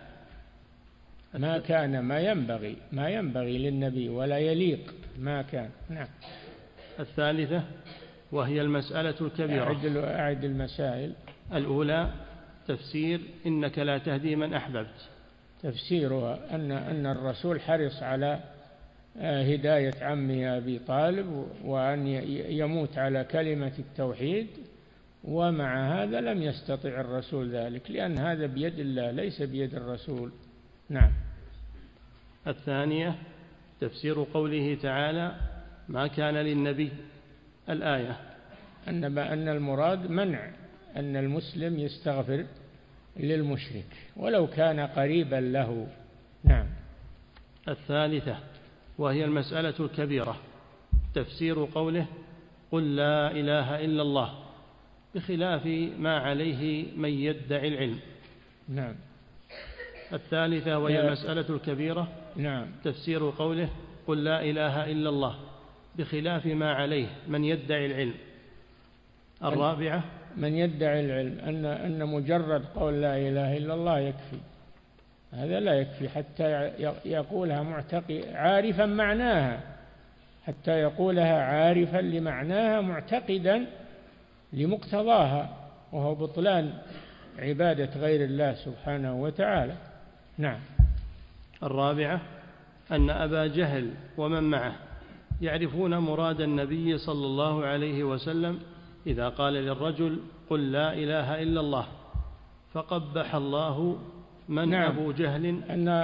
ما ينبغي للنبي ولا يليق ما كان. نعم. الثالثة وهي المسألة الكبيرة. أعد المسائل. الأولى تفسير إنك لا تهدي من أحببت. تفسيرها أن الرسول حرص على هداية عمه أبي طالب وأن يموت على كلمة التوحيد، ومع هذا لم يستطع الرسول ذلك لأن هذا بيد الله ليس بيد الرسول. نعم. الثانية تفسير قوله تعالى: ما كان للنبي، الآية. أن المراد منع أن المسلم يستغفر للمشرك ولو كان قريبا له. نعم. الثالثة وهي المسألة الكبيرة، تفسير قوله: قل لا إله إلا الله، بخلاف ما عليه من يدعي العلم. نعم. الثالثة وهي المسألة الكبيرة. نعم. تفسير قوله: قل لا إله إلا الله، بخلاف ما عليه من يدعي العلم. الرابعة من يدعي العلم أن مجرد قول لا إله إلا الله يكفي. هذا لا يكفي حتى يقولها عارفا معناها، حتى يقولها عارفا لمعناها معتقدا لمقتضاها، وهو بطلان عبادة غير الله سبحانه وتعالى. نعم. الرابعة أن أبا جهل ومن معه يعرفون مراد النبي صلى الله عليه وسلم إذا قال للرجل: قل لا إله إلا الله، فقبح الله من. نعم. أبو جهل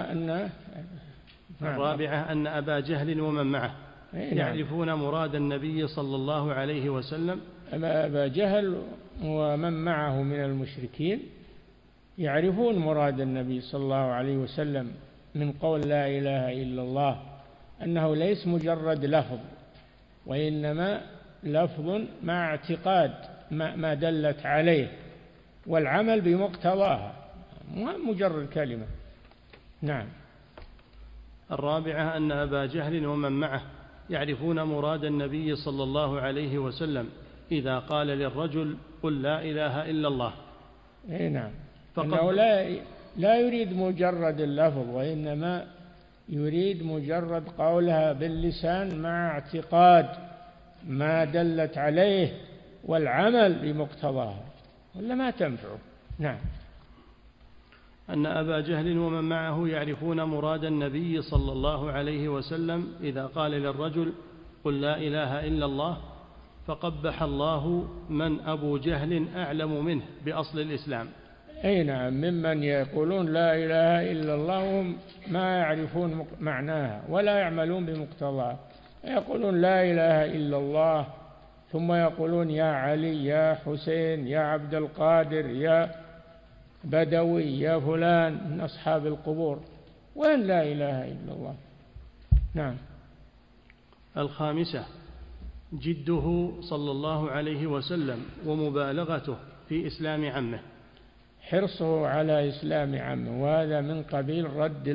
الرابعة أن أبا جهل ومن معه يعرفون مراد النبي صلى الله عليه وسلم. أبا جهل ومن معه من المشركين يعرفون مراد النبي صلى الله عليه وسلم من قول لا إله إلا الله، أنه ليس مجرد لفظ، وإنما لفظ مع اعتقاد ما دلت عليه والعمل بمقتضاها، مجرد كلمة. نعم. الرابعة أن أبا جهل ومن معه يعرفون مراد النبي صلى الله عليه وسلم إذا قال للرجل: قل لا إله إلا الله. نعم. أنه لا يريد مجرد اللفظ، وإنما يريد مجرد قولها باللسان مع اعتقاد ما دلت عليه والعمل بمقتضاها، ولا ما تنفعه. نعم. أن أبا جهل ومن معه يعرفون مراد النبي صلى الله عليه وسلم إذا قال للرجل: قل لا إله إلا الله، فقبح الله من أبو جهل أعلم منه بأصل الإسلام. أي نعم، ممن يقولون لا إله إلا الله وهم ما يعرفون معناها ولا يعملون بمقتضاها. يقولون لا إله إلا الله ثم يقولون يا علي، يا حسين، يا عبد القادر، يا بدوي، يا فلان من أصحاب القبور، وين لا إله إلا الله. نعم. الخامسة جده صلى الله عليه وسلم ومبالغته في إسلام عمه، حرصه على إسلام عمه، وهذا من قبيل رد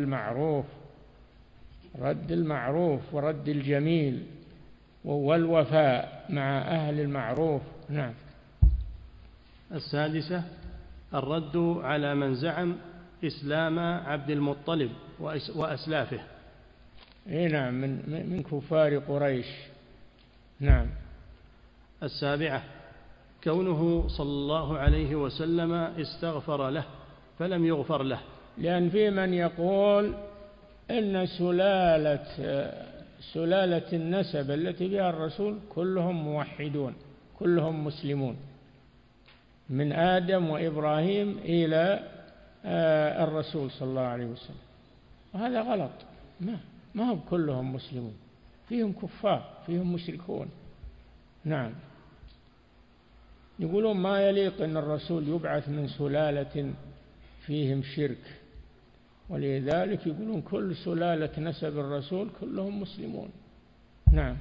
المعروف ورد الجميل والوفاء مع أهل المعروف. نعم. السادسة الرد على من زعم إسلام عبد المطلب وأسلافه. نعم، من كفار قريش. نعم. 7 كونه صلى الله عليه وسلم استغفر له فلم يغفر له، لأن في من يقول إن سلالة النسب التي بها الرسول كلهم موحدون، كلهم مسلمون، من آدم وإبراهيم إلى الرسول صلى الله عليه وسلم، وهذا غلط. ما هم كلهم مسلمون، فيهم كفار، فيهم مشركون. نعم. يقولون ما يليق أن الرسول يبعث من سلالة فيهم شرك، ولذلك يقولون كل سلالة نسب الرسول كلهم مسلمون. نعم.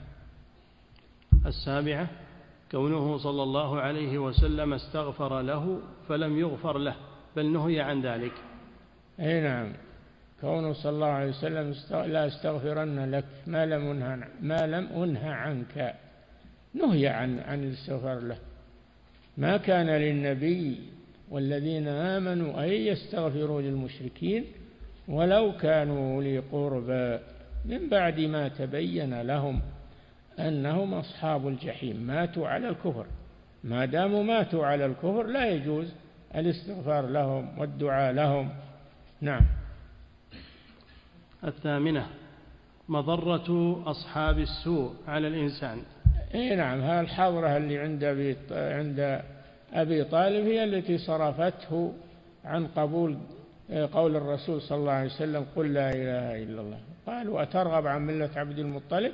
7 كونه صلى الله عليه وسلم استغفر له فلم يغفر له بل نهي عن ذلك. نعم، كونه صلى الله عليه وسلم لا استغفرن لك ما لم أنه عنك، نهي عن الاستغفار له. ما كان للنبي والذين آمنوا أن يستغفروا للمشركين ولو كانوا أولي قربى من بعد ما تبين لهم أنهم أصحاب الجحيم، ماتوا على الكفر. ما داموا ماتوا على الكفر لا يجوز الاستغفار لهم والدعاء لهم. نعم. 8 مضرة أصحاب السوء على الإنسان. نعم، هذه الحضرة اللي عند أبي طالب هي التي صرفته عن قبول قول الرسول صلى الله عليه وسلم قل لا إله إلا الله. قال وأترغب عن ملة عبد المطلب،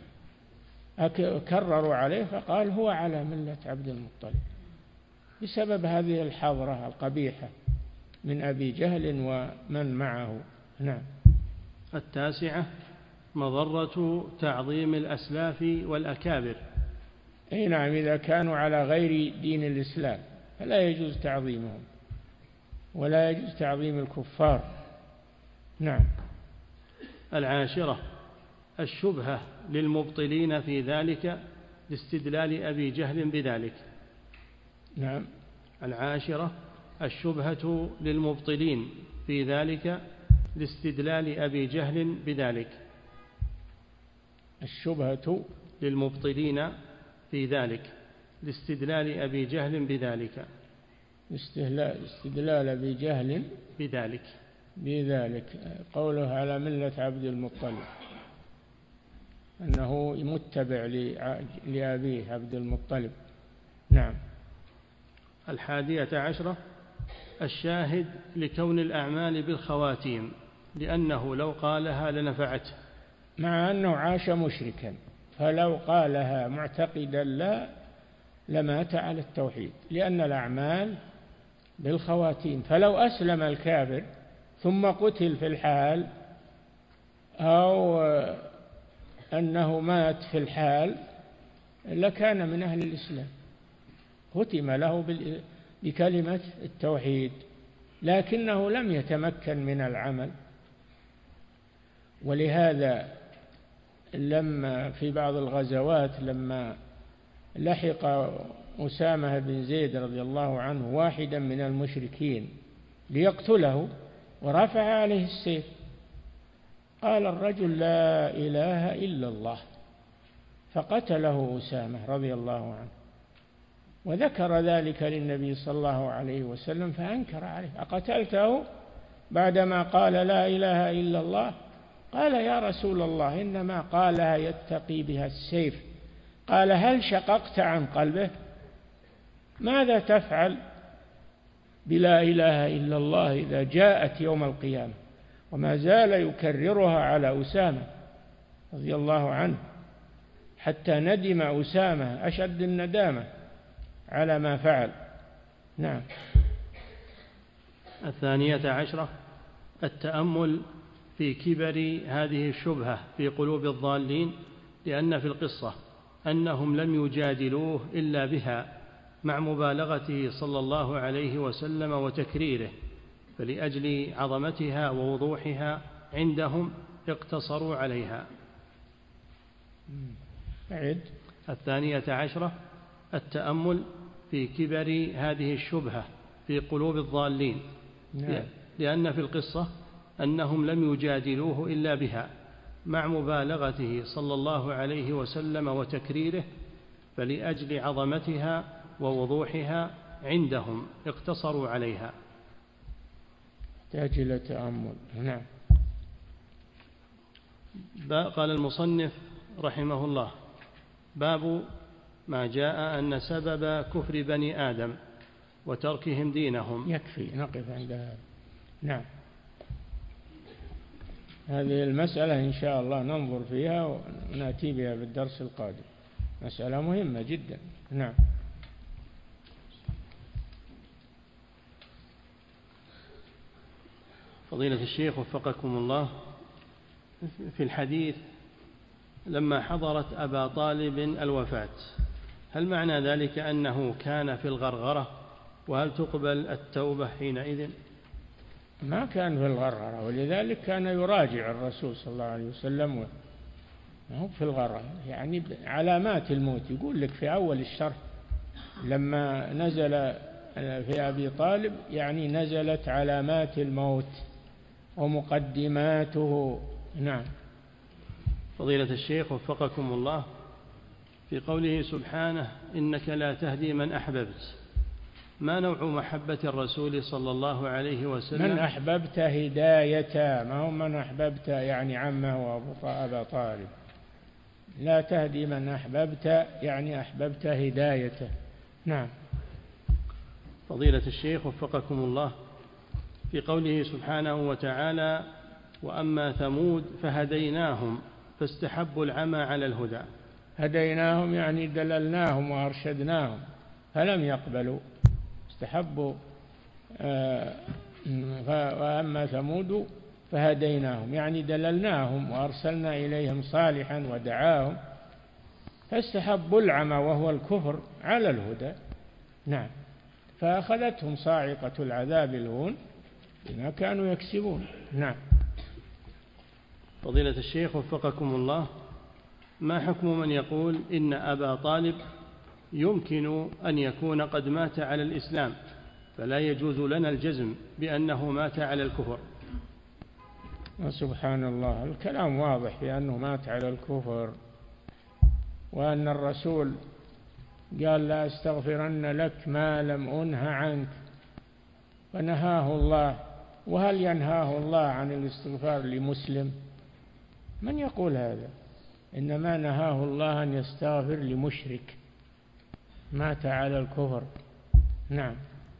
كرروا عليه فقال هو على ملة عبد المطلب، بسبب هذه الحضرة القبيحة من أبي جهل ومن معه. نعم. 9 مضرة تعظيم الأسلاف والأكابر. نعم، إذا كانوا على غير دين الإسلام فلا يجوز تعظيمهم ولا يجوز تعظيم الكفار. نعم. 10 الشبهة للمبطلين في ذلك لاستدلال أبي جهل بذلك. نعم. 10 الشبهة للمبطلين في ذلك لاستدلال أبي جهل بذلك. الشبهة للمبطلين في ذلك لاستدلال أبي جهل بذلك. استدلال أبي جهل بذلك قوله على ملة عبد المطلب، أنه متبع لأبيه عبد المطلب. نعم. 11 الشاهد لكون الأعمال بالخواتيم، لأنه لو قالها لنفعته، مع أنه عاش مشركا، فلو قالها معتقدا لا لمات على التوحيد، لأن الأعمال بالخواتيم. فلو أسلم الكافر ثم قتل في الحال أو أنه مات في الحال لكان من أهل الإسلام، ختم له بكلمة التوحيد، لكنه لم يتمكن من العمل. ولهذا لما في بعض الغزوات لما لحق أسامة بن زيد رضي الله عنه واحدا من المشركين ليقتله ورفع عليه السيف، قال الرجل لا إله إلا الله، فقتله أسامة رضي الله عنه، وذكر ذلك للنبي صلى الله عليه وسلم فأنكر عليه: أقتلته بعدما قال لا إله إلا الله؟ قال: يا رسول الله إنما قالها يتقي بها السيف. قال: هل شققت عن قلبه؟ ماذا تفعل بلا إله إلا الله إذا جاءت يوم القيامة؟ وما زال يكررها على أسامة رضي الله عنه حتى ندم أسامة أشد الندامة على ما فعل. نعم. 12 التأمل في كبر هذه الشبهة في قلوب الضالين، لأن في القصة أنهم لم يجادلوه إلا بها مع مبالغته صلى الله عليه وسلم وتكريره، فلأجل عظمتها ووضوحها عندهم اقتصروا عليها. 12 التأمل في كبر هذه الشبهة في قلوب الضالين، لأن في القصة أنهم لم يجادلوه إلا بها مع مبالغته صلى الله عليه وسلم وتكريره، فلأجل عظمتها ووضوحها عندهم اقتصروا عليها. تحتاج إلى تأمل. نعم. قال المصنف رحمه الله: باب ما جاء أن سبب كفر بني آدم وتركهم دينهم. يكفي نقف عند هذا. نعم. هذه المسألة إن شاء الله ننظر فيها ونأتي بها بالدرس القادم، مسألة مهمة جدا. نعم. فضيلة الشيخ وفقكم الله، في الحديث لما حضرت أبا طالب الوفاة، هل معنى ذلك أنه كان في الغرغرة؟ وهل تقبل التوبة حينئذ؟ ما كان في الغرغرة، ولذلك كان يراجع الرسول صلى الله عليه وسلم، ما هو في الغرغرة، يعني علامات الموت. يقول لك في أول الشرح لما نزل في أبي طالب يعني نزلت علامات الموت ومقدماته. نعم. فضيلة الشيخ وفقكم الله، في قوله سبحانه: إنك لا تهدي من أحببت، ما نوع محبة الرسول صلى الله عليه وسلم؟ من أحببت هداية، ما هو من أحببت يعني عمه أبا طالب. لا تهدي من أحببت يعني أحببت هدايته. نعم. فضيلة الشيخ وفقكم الله، في قوله سبحانه وتعالى: وأما ثمود فهديناهم فاستحبوا العمى على الهدى. هديناهم يعني دللناهم وأرشدناهم فلم يقبلوا، استحبوا. وأما ثمود فهديناهم يعني دللناهم وأرسلنا إليهم صالحا ودعاهم، فاستحبوا العمى وهو الكفر على الهدى. نعم. فأخذتهم صاعقة العذاب الهون بما كانوا يكسبون. نعم. فضيلة الشيخ وفقكم الله، ما حكم من يقول إن أبا طالب يمكن أن يكون قد مات على الإسلام فلا يجوز لنا الجزم بأنه مات على الكفر؟ سبحان الله، الكلام واضح بأنه مات على الكفر، وأن الرسول قال: لا أستغفرن لك ما لم أنه عنك، فنهاه الله. وهل ينهاه الله عن الاستغفار لمسلم؟ من يقول هذا؟ إنما نهاه الله أن يستغفر لمشرك مات على الكفر. نعم.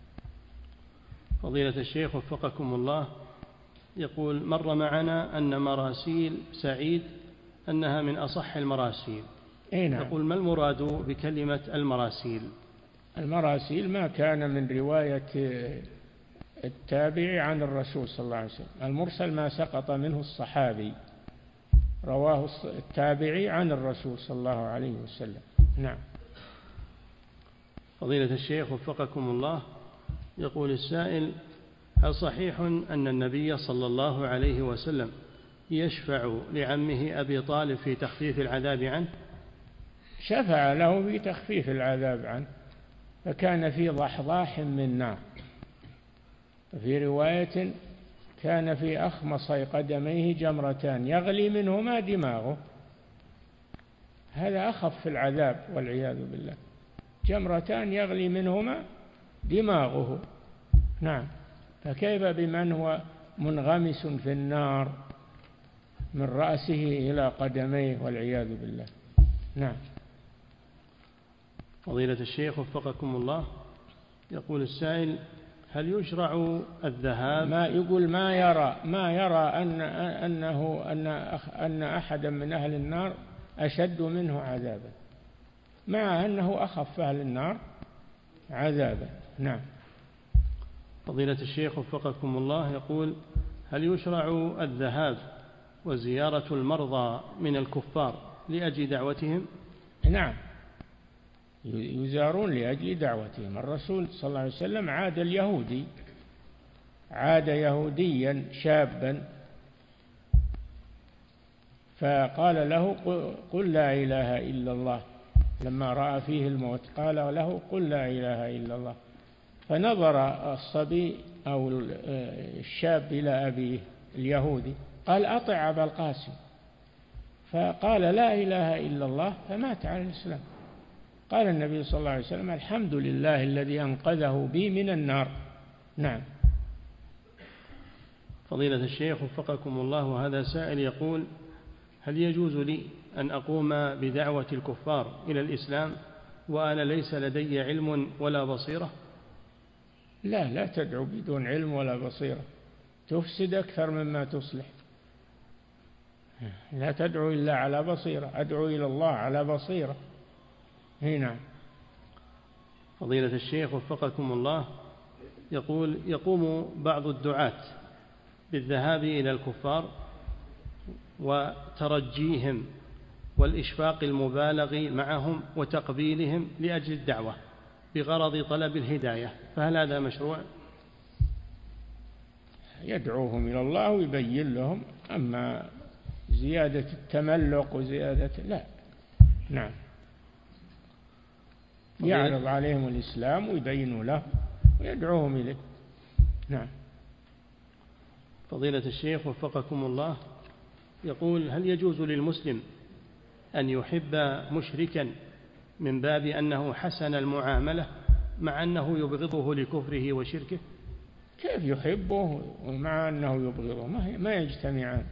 فضيلة الشيخ وفقكم الله، يقول: مر معنا أن مراسيل سعيد أنها من أصح المراسيل. نعم. يقول: ما المراد بكلمة المراسيل؟ المراسيل ما كان من رواية التابع عن الرسول صلى الله عليه وسلم. المرسل ما سقط منه الصحابي، رواه التابعي عن الرسول صلى الله عليه وسلم. نعم. فضيلة الشيخ وفقكم الله، يقول السائل: هل صحيح أن النبي صلى الله عليه وسلم يشفع لعمه أبي طالب في تخفيف العذاب عنه؟ شفع له في تخفيف العذاب عنه، فكان في ضحضاح من نار. في رواية كان في أخمصي قدميه جمرتان يغلي منهما دماغه، هذا أخف العذاب والعياذ بالله، جمرتان يغلي منهما دماغه. نعم. فكيف بمن هو منغمس في النار من رأسه إلى قدميه والعياذ بالله. نعم. فضيلة الشيخ وفقكم الله، يقول السائل: هل يشرع الذهاب؟ ما يرى أن أحدا من أهل النار أشد منه عذابا، مع أنه أخف أهل النار عذابا. نعم. فضيلة الشيخ وفقكم الله، يقول: هل يشرع الذهاب وزيارة المرضى من الكفار لأجل دعوتهم؟ نعم، يزارون لأجل دعوتهم. الرسول صلى الله عليه وسلم عاد يهوديا شابا فقال له: قل لا إله إلا الله. لما رأى فيه الموت قال له: قل لا إله إلا الله. فنظر الصبي أو الشاب إلى أبيه اليهودي قال أطع أبا القاسم، فقال لا إله إلا الله فمات على الإسلام. قال النبي صلى الله عليه وسلم الحمد لله الذي أنقذه بي من النار. نعم. فضيلة الشيخ وفقكم الله، هذا سائل يقول هل يجوز لي أن أقوم بدعوة الكفار إلى الإسلام وأنا ليس لدي علم ولا بصيرة؟ لا تدعو بدون علم ولا بصيرة، تفسد أكثر مما تصلح. لا تدعو إلا على بصيرة، أدعو إلى الله على بصيرة. هنا فضيلة الشيخ وفقكم الله، يقول يقوم بعض الدعاة بالذهاب إلى الكفار وترجيهم والإشفاق المبالغ معهم وتقبيلهم لأجل الدعوة بغرض طلب الهداية، فهل هذا مشروع؟ يدعوهم إلى الله ويبين لهم، أما زيادة التملق وزيادة لا. نعم. يعرض عليهم الإسلام ويبين له ويدعوهم إليه. نعم. فضيلة الشيخ وفقكم الله، يقول هل يجوز للمسلم أن يحب مشركا من باب أنه حسن المعاملة مع أنه يبغضه لكفره وشركه؟ كيف يحبه ومع أنه يبغضه؟ ما يجتمعان.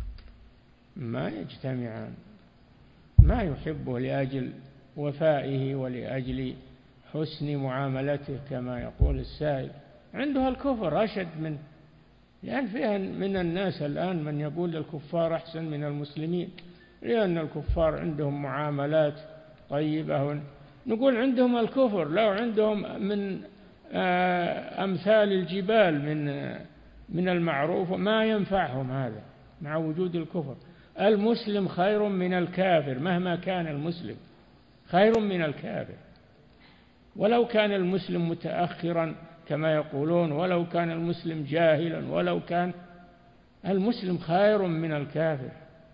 ما يحبه لأجل وفائه ولأجل حسن معاملته كما يقول السائل، عنده الكفر أشد منه، لأن فيها من الناس الآن من يقول الكفار أحسن من المسلمين، لأن الكفار عندهم معاملات طيبة. نقول عندهم الكفر، لو عندهم من أمثال الجبال من المعروف ما ينفعهم هذا مع وجود الكفر. المسلم خير من الكافر، مهما كان المسلم خير من الكافر، ولو كان المسلم متأخرا كما يقولون، ولو كان المسلم جاهلا، ولو كان المسلم خير من الكافر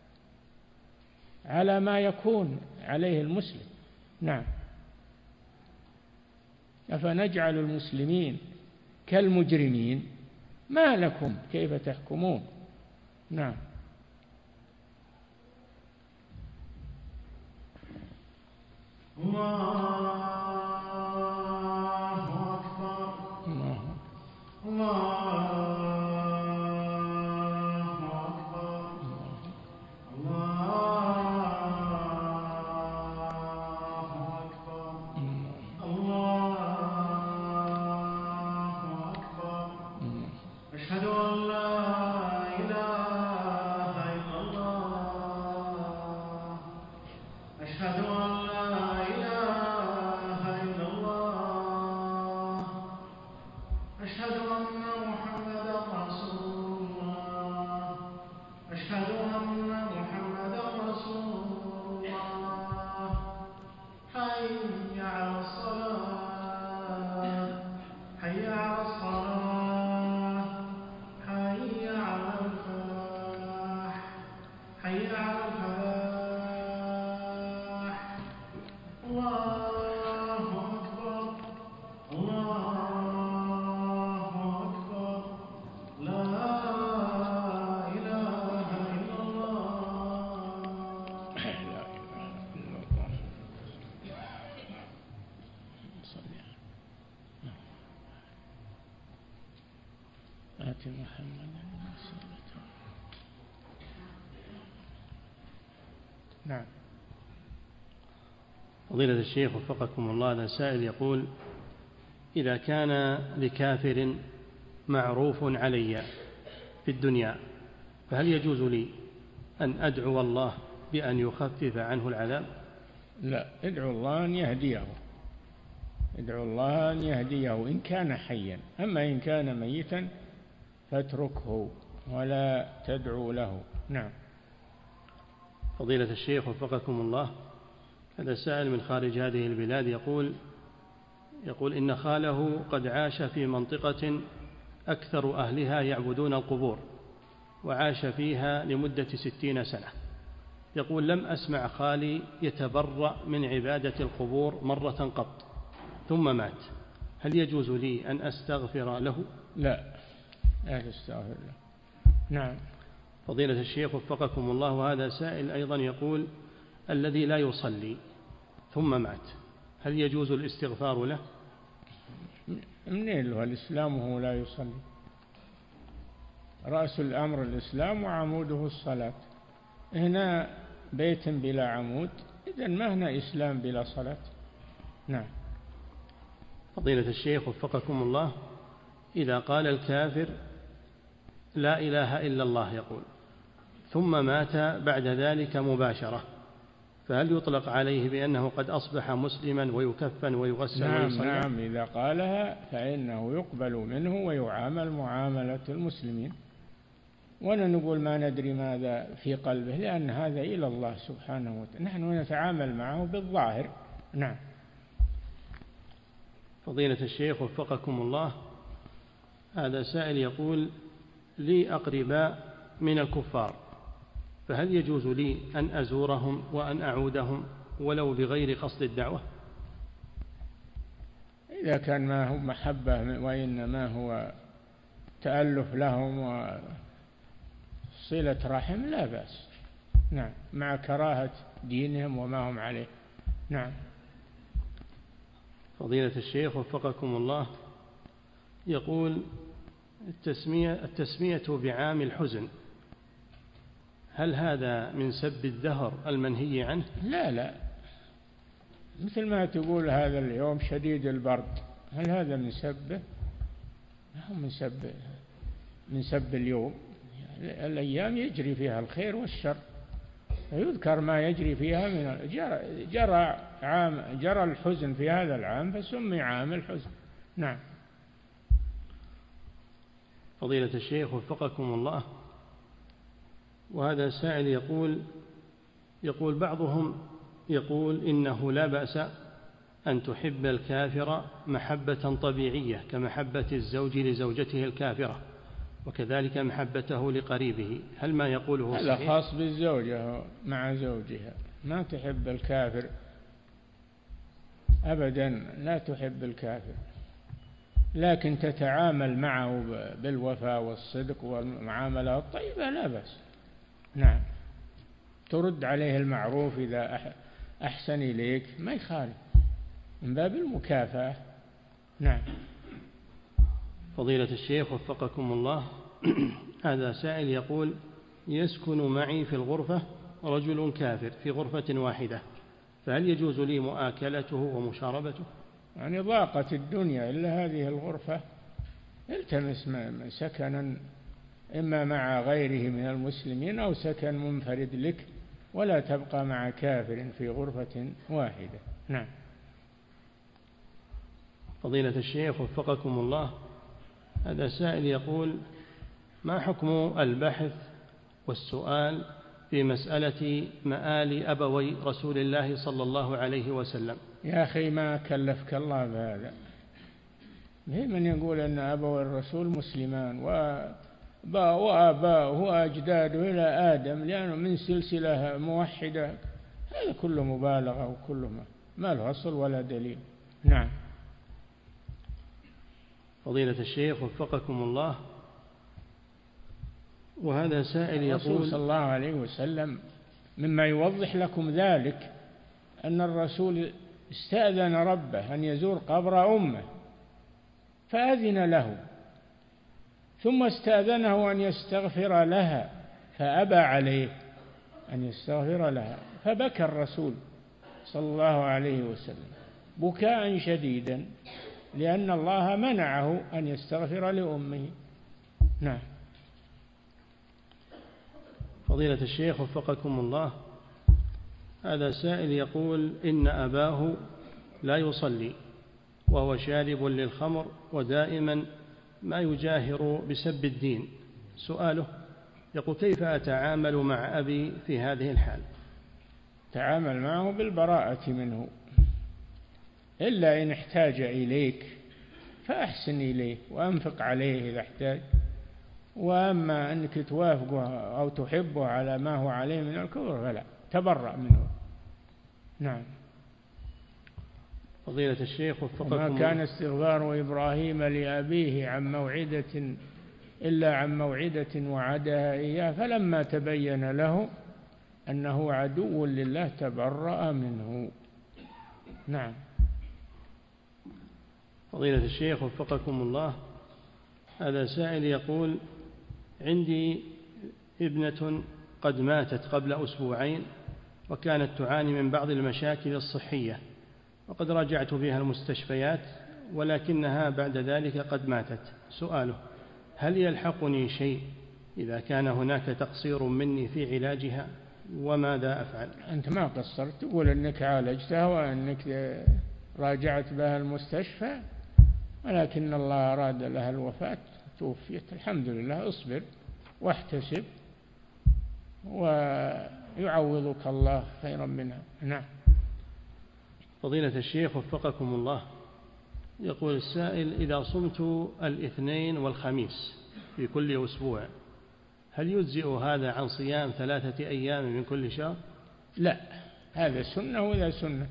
على ما يكون عليه المسلم. نعم. أفنجعل المسلمين كالمجرمين؟ ما لكم كيف تحكمون؟ نعم. الله أكبر. الله أكبر. الله أكبر. الله أكبر. أشهد أن لا إله إلا الله. أشهد أن أشهد أن محمدا رسول الله. أشهد أن محمدا رسول الله. حي على الصلاة. حي على الصلاة. حي على الفلاح. حي على الفلاح. الله أكبر. الله نعم. فضيلة الشيخ وفقكم الله، هذا سائل يقول إذا كان لكافر معروف علي في الدنيا فهل يجوز لي أن أدعو الله بأن يخفف عنه العذاب؟ لا، ادعو الله أن يهديه، ادعو الله أن يهديه إن كان حيا، أما إن كان ميتا فاتركه ولا تدعو له. نعم. فضيلة الشيخ وفقكم الله، هذا سائل من خارج هذه البلاد يقول إن خاله قد عاش في منطقة أكثر أهلها يعبدون القبور وعاش فيها لمدة 60 سنة. يقول لم أسمع خالي يتبرأ من عبادة القبور مرة قط، ثم مات هل يجوز لي أن أستغفر له؟ لا تستغفر له. نعم. فضيلة الشيخ وفقكم الله، وهذا سائل أيضا يقول: الذي لا يصلي ثم مات هل يجوز الاستغفار له؟ منين له الإسلام وهو لا يصلي؟ رأس الأمر الإسلام وعموده الصلاة. هنا بيت بلا عمود، إذن ما هنا إسلام بلا صلاة. نعم. فضيلة الشيخ وفقكم الله، إذا قال الكافر لا إله إلا الله يقول ثم مات بعد ذلك مباشرة، فهل يطلق عليه بأنه قد أصبح مسلما ويكفن ويغسل ويصلى؟ نعم، إذا قالها فإنه يقبل منه ويعامل معاملة المسلمين، ولا نقول ما ندري ماذا في قلبه، لأن هذا إلى الله سبحانه وتعالى، نحن نتعامل معه بالظاهر. نعم. فضيلة الشيخ وفقكم الله، هذا سائل يقول: لي أقرباء من الكفار، فهل يجوز لي أن أزورهم وأن أعودهم ولو بغير قصد الدعوة؟ إذا كان ما هو محبة وإنما هو تألف لهم وصلة رحم لا بأس. نعم، مع كراهة دينهم وما هم عليه. نعم. فضيلة الشيخ وفقكم الله، يقول: التسمية بعام الحزن، هل هذا من سب الدهر المنهي عنه؟ لا، مثل ما تقول هذا اليوم شديد البرد، هل هذا من سبه؟ ما هو من سب اليوم. الأيام يجري فيها الخير والشر، فيذكر ما يجري فيها من جرى الحزن في هذا العام فسمي عام الحزن. نعم. فضيلة الشيخ وفقكم الله، وهذا سائل يقول بعضهم يقول إنه لا بأس أن تحب الكافر محبة طبيعية كمحبة الزوج لزوجته الكافرة، وكذلك محبته لقريبه، هل ما يقوله صحيح؟ هذا خاص بالزوجة مع زوجها، ما تحب الكافر أبدا، لا تحب الكافر، لكن تتعامل معه بالوفاء والصدق والمعاملة الطيبة لا بأس. نعم. ترد عليه المعروف إذا أحسن إليك ما يخالف، من باب المكافأة. نعم. فضيلة الشيخ وفقكم الله، هذا سائل يقول: يسكن معي في الغرفة رجل كافر في غرفة واحدة، فهل يجوز لي مؤاكلته ومشاربته؟ يعني ضاقت الدنيا إلا هذه الغرفة، التمس سكنا إما مع غيره من المسلمين أو سكن منفرد لك، ولا تبقى مع كافر في غرفة واحدة. نعم. فضيلة الشيخ وفقكم الله، هذا سائل يقول: ما حكم البحث والسؤال في مسألة مآل أبوي رسول الله صلى الله عليه وسلم؟ يا أخي ما كلفك الله بهذا، من يقول أن أبوي الرسول مسلمان وآباؤه وأجداده إلى آدم لأنه من سلسلة موحدة، هذا كله مبالغة وكله ما له أصل ولا دليل. نعم. فضيلة الشيخ وفقكم الله، وهذا سائل يقول: الرسول صلى الله عليه وسلم مما يوضح لكم ذلك أن الرسول استأذن ربه أن يزور قبر أمه فأذن له، ثم استأذنه أن يستغفر لها فأبى عليه أن يستغفر لها، فبكى الرسول صلى الله عليه وسلم بكاء شديدا لأن الله منعه أن يستغفر لأمه. نعم. فضيلة الشيخ وفقكم الله، هذا سائل يقول: إن أباه لا يصلي وهو شارب للخمر ودائما ما يجاهر بسب الدين، سؤاله يقول: كيف أتعامل مع أبي في هذه الحال؟ تعامل معه بالبراءة منه، إلا إن احتاج إليك فأحسن إليه وأنفق عليه إذا احتاج، وأما أنك توافقه أو تحبه على ما هو عليه من الكفر فلا، تبرأ منه. نعم. فضيلة الشيخ وفقكم وما كان استغفار إبراهيم لأبيه عن موعدة إلا عن موعدة وعدها إياه فلما تبين له أنه عدو لله تبرأ منه. نعم. فضيلة الشيخ وفقكم الله، هذا سائل يقول: عندي ابنة قد ماتت قبل أسبوعين وكانت تعاني من بعض المشاكل الصحية، وقد راجعت بها المستشفيات ولكنها بعد ذلك قد ماتت. سؤاله: هل يلحقني شيء إذا كان هناك تقصير مني في علاجها، وماذا أفعل؟ أنت ما قصرت، تقول أنك عالجتها وأنك راجعت بها المستشفى، ولكن الله أراد لها الوفاة توفيت. الحمد لله. اصبر واحتسب ويعوضك الله خيرا منها. نعم. فضيلة الشيخ وفقكم الله، يقول السائل: إذا صمت الاثنين والخميس في كل أسبوع هل يجزئ هذا عن صيام 3 أيام من كل شهر؟ لا، هذا سنة وذا سنة.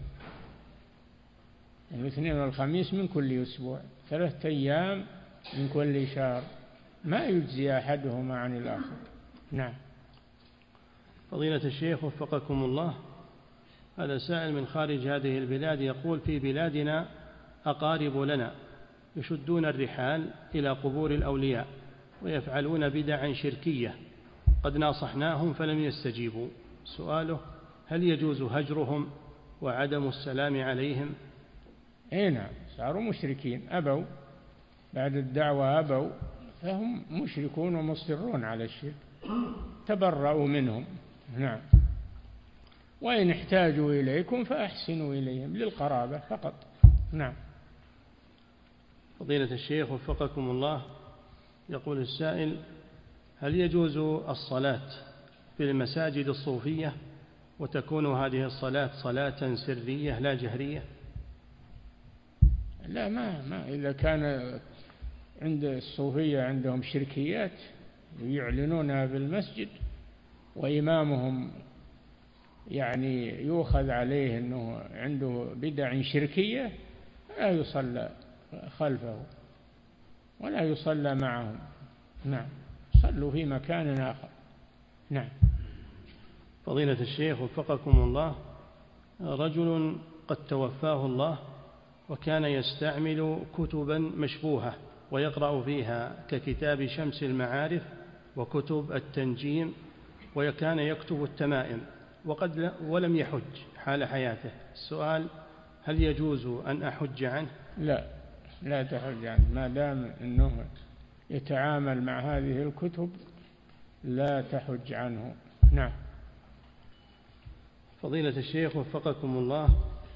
الاثنين والخميس من كل أسبوع، 3 أيام من كل شهر، ما يجزي أحدهما عن الآخر. نعم. فضيلة الشيخ وفقكم الله، هذا سائل من خارج هذه البلاد يقول: في بلادنا أقارب لنا يشدون الرحال إلى قبور الأولياء ويفعلون بدعا شركية، قد ناصحناهم فلم يستجيبوا. سؤاله: هل يجوز هجرهم وعدم السلام عليهم؟ اي نعم، صاروا مشركين، أبوا بعد الدعوة، أبوا، فهم مشركون ومصرون على الشرك، تبرأوا منهم. نعم. وإن احتاجوا إليكم فأحسنوا إليهم للقرابة فقط. نعم. فضيلة الشيخ وفقكم الله، يقول السائل: هل يجوز الصلاة في المساجد الصوفية وتكون هذه الصلاة صلاة سرية لا جهرية؟ لا، ما إذا كان عند الصوفية عندهم شركيات يعلنونها في المسجد وإمامهم يعني يؤخذ عليه أنه عنده بدع شركية، لا يصلى خلفه ولا يصلى معهم. نعم. صلوا في مكان آخر. نعم. فضيلة الشيخ وفقكم الله، رجل قد توفاه الله وكان يستعمل كتبا مشبوهة ويقرأ فيها ككتاب شمس المعارف وكتب التنجيم، وكان يكتب التمائم ولم يحج حال حياته. السؤال: هل يجوز أن أحج عنه؟ لا تحج عنه ما دام أنه يتعامل مع هذه الكتب، لا تحج عنه. نعم. فضيلة الشيخ وفقكم الله،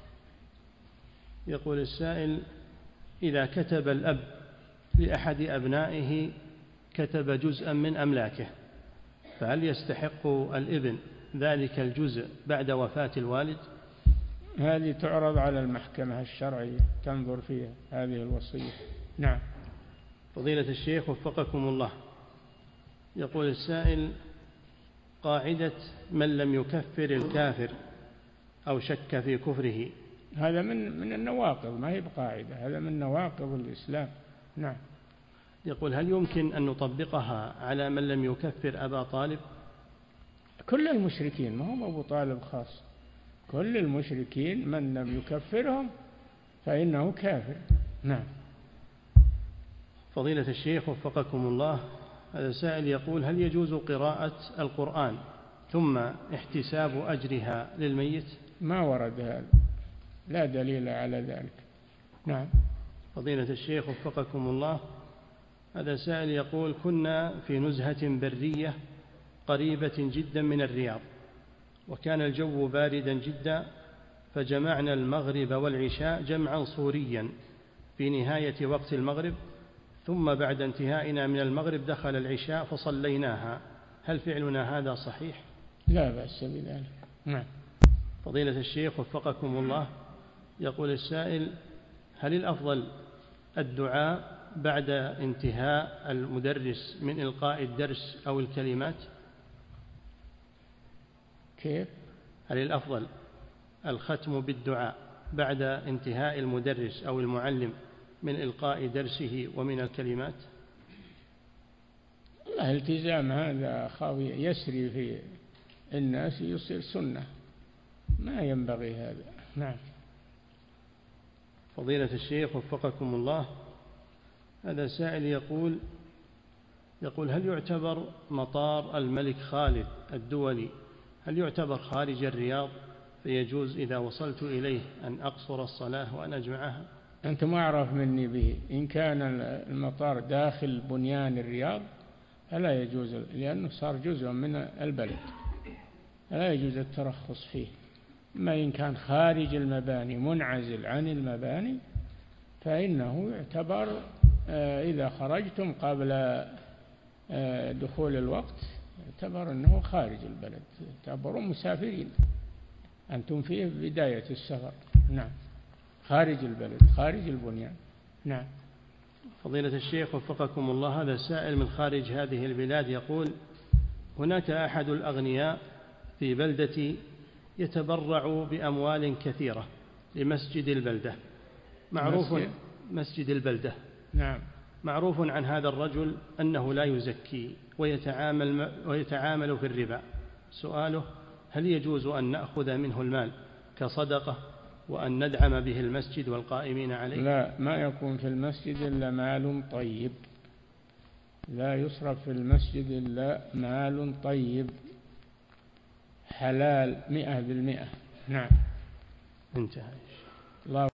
يقول السائل: إذا كتب الأب لأحد أبنائه كتب جزءا من أملاكه، فهل يستحق الابن ذلك الجزء بعد وفاة الوالد؟ هذه تعرض على المحكمة الشرعية تنظر فيها هذه الوصية. نعم. فضيلة الشيخ وفقكم الله، يقول السائل: قاعدة من لم يكفر الكافر أو شك في كفره، هذا من النواقض، ما هي بقاعدة، هذا من نواقض الإسلام. نعم. يقول: هل يمكن أن نطبقها على من لم يكفر أبا طالب؟ كل المشركين، ما هم أبو طالب خاص، كل المشركين من لم يكفرهم فإنه كافر. نعم. فضيلة الشيخ وفقكم الله، هذا سائل يقول: هل يجوز قراءة القرآن ثم احتساب أجرها للميت؟ ما ورد هذا، لا دليل على ذلك. نعم. فضيلة الشيخ وفقكم الله، هذا سائل يقول: كنا في نزهة برية قريبة جدا من الرياض، وكان الجو باردا جدا، فجمعنا المغرب والعشاء جمعا صوريا في نهاية وقت المغرب، ثم بعد انتهائنا من المغرب دخل العشاء فصليناها، هل فعلنا هذا صحيح؟ لا بأس بذلك. نعم. فضيلة الشيخ وفقكم الله، يقول السائل: هل الأفضل الدعاء بعد انتهاء المدرس من إلقاء الدرس أو الكلمات؟ كيف؟ هل الأفضل الختم بالدعاء بعد انتهاء المدرس أو المعلم من إلقاء درسه ومن الكلمات؟ الالتزام هذا خاوي يسري في الناس، يصير سنة، ما ينبغي هذا. نعم. فضيلة الشيخ وفقكم الله، هذا سائل يقول هل يعتبر مطار الملك خالد الدولي هل يعتبر خارج الرياض، فيجوز إذا وصلت إليه أن أقصر الصلاة وأن أجمعها؟ أنت ما أعرف مني به. إن كان المطار داخل بنيان الرياض فلا يجوز، لأنه صار جزء من البلد، لا يجوز الترخص فيه. أما إن كان خارج المباني منعزل عن المباني فإنه يعتبر إذا خرجتم قبل دخول الوقت يعتبر أنه خارج البلد، تعتبرون مسافرين، أنتم في بداية السفر. نعم، خارج البلد، خارج البنيان. نعم. فضيلة الشيخ وفقكم الله، هذا سائل من خارج هذه البلاد يقول هناك أحد الأغنياء في بلدتي يتبرع بأموال كثيرة لمسجد البلدة، مسجد البلدة. نعم. معروف عن هذا الرجل أنه لا يزكي ويتعامل في الربا. سؤاله هل يجوز أن نأخذ منه المال كصدقة وأن ندعم به المسجد والقائمين عليه؟ لا، ما يكون في المسجد إلا مال طيب، لا يصرف في المسجد إلا مال طيب حلال 100%. نعم. انتهى. الله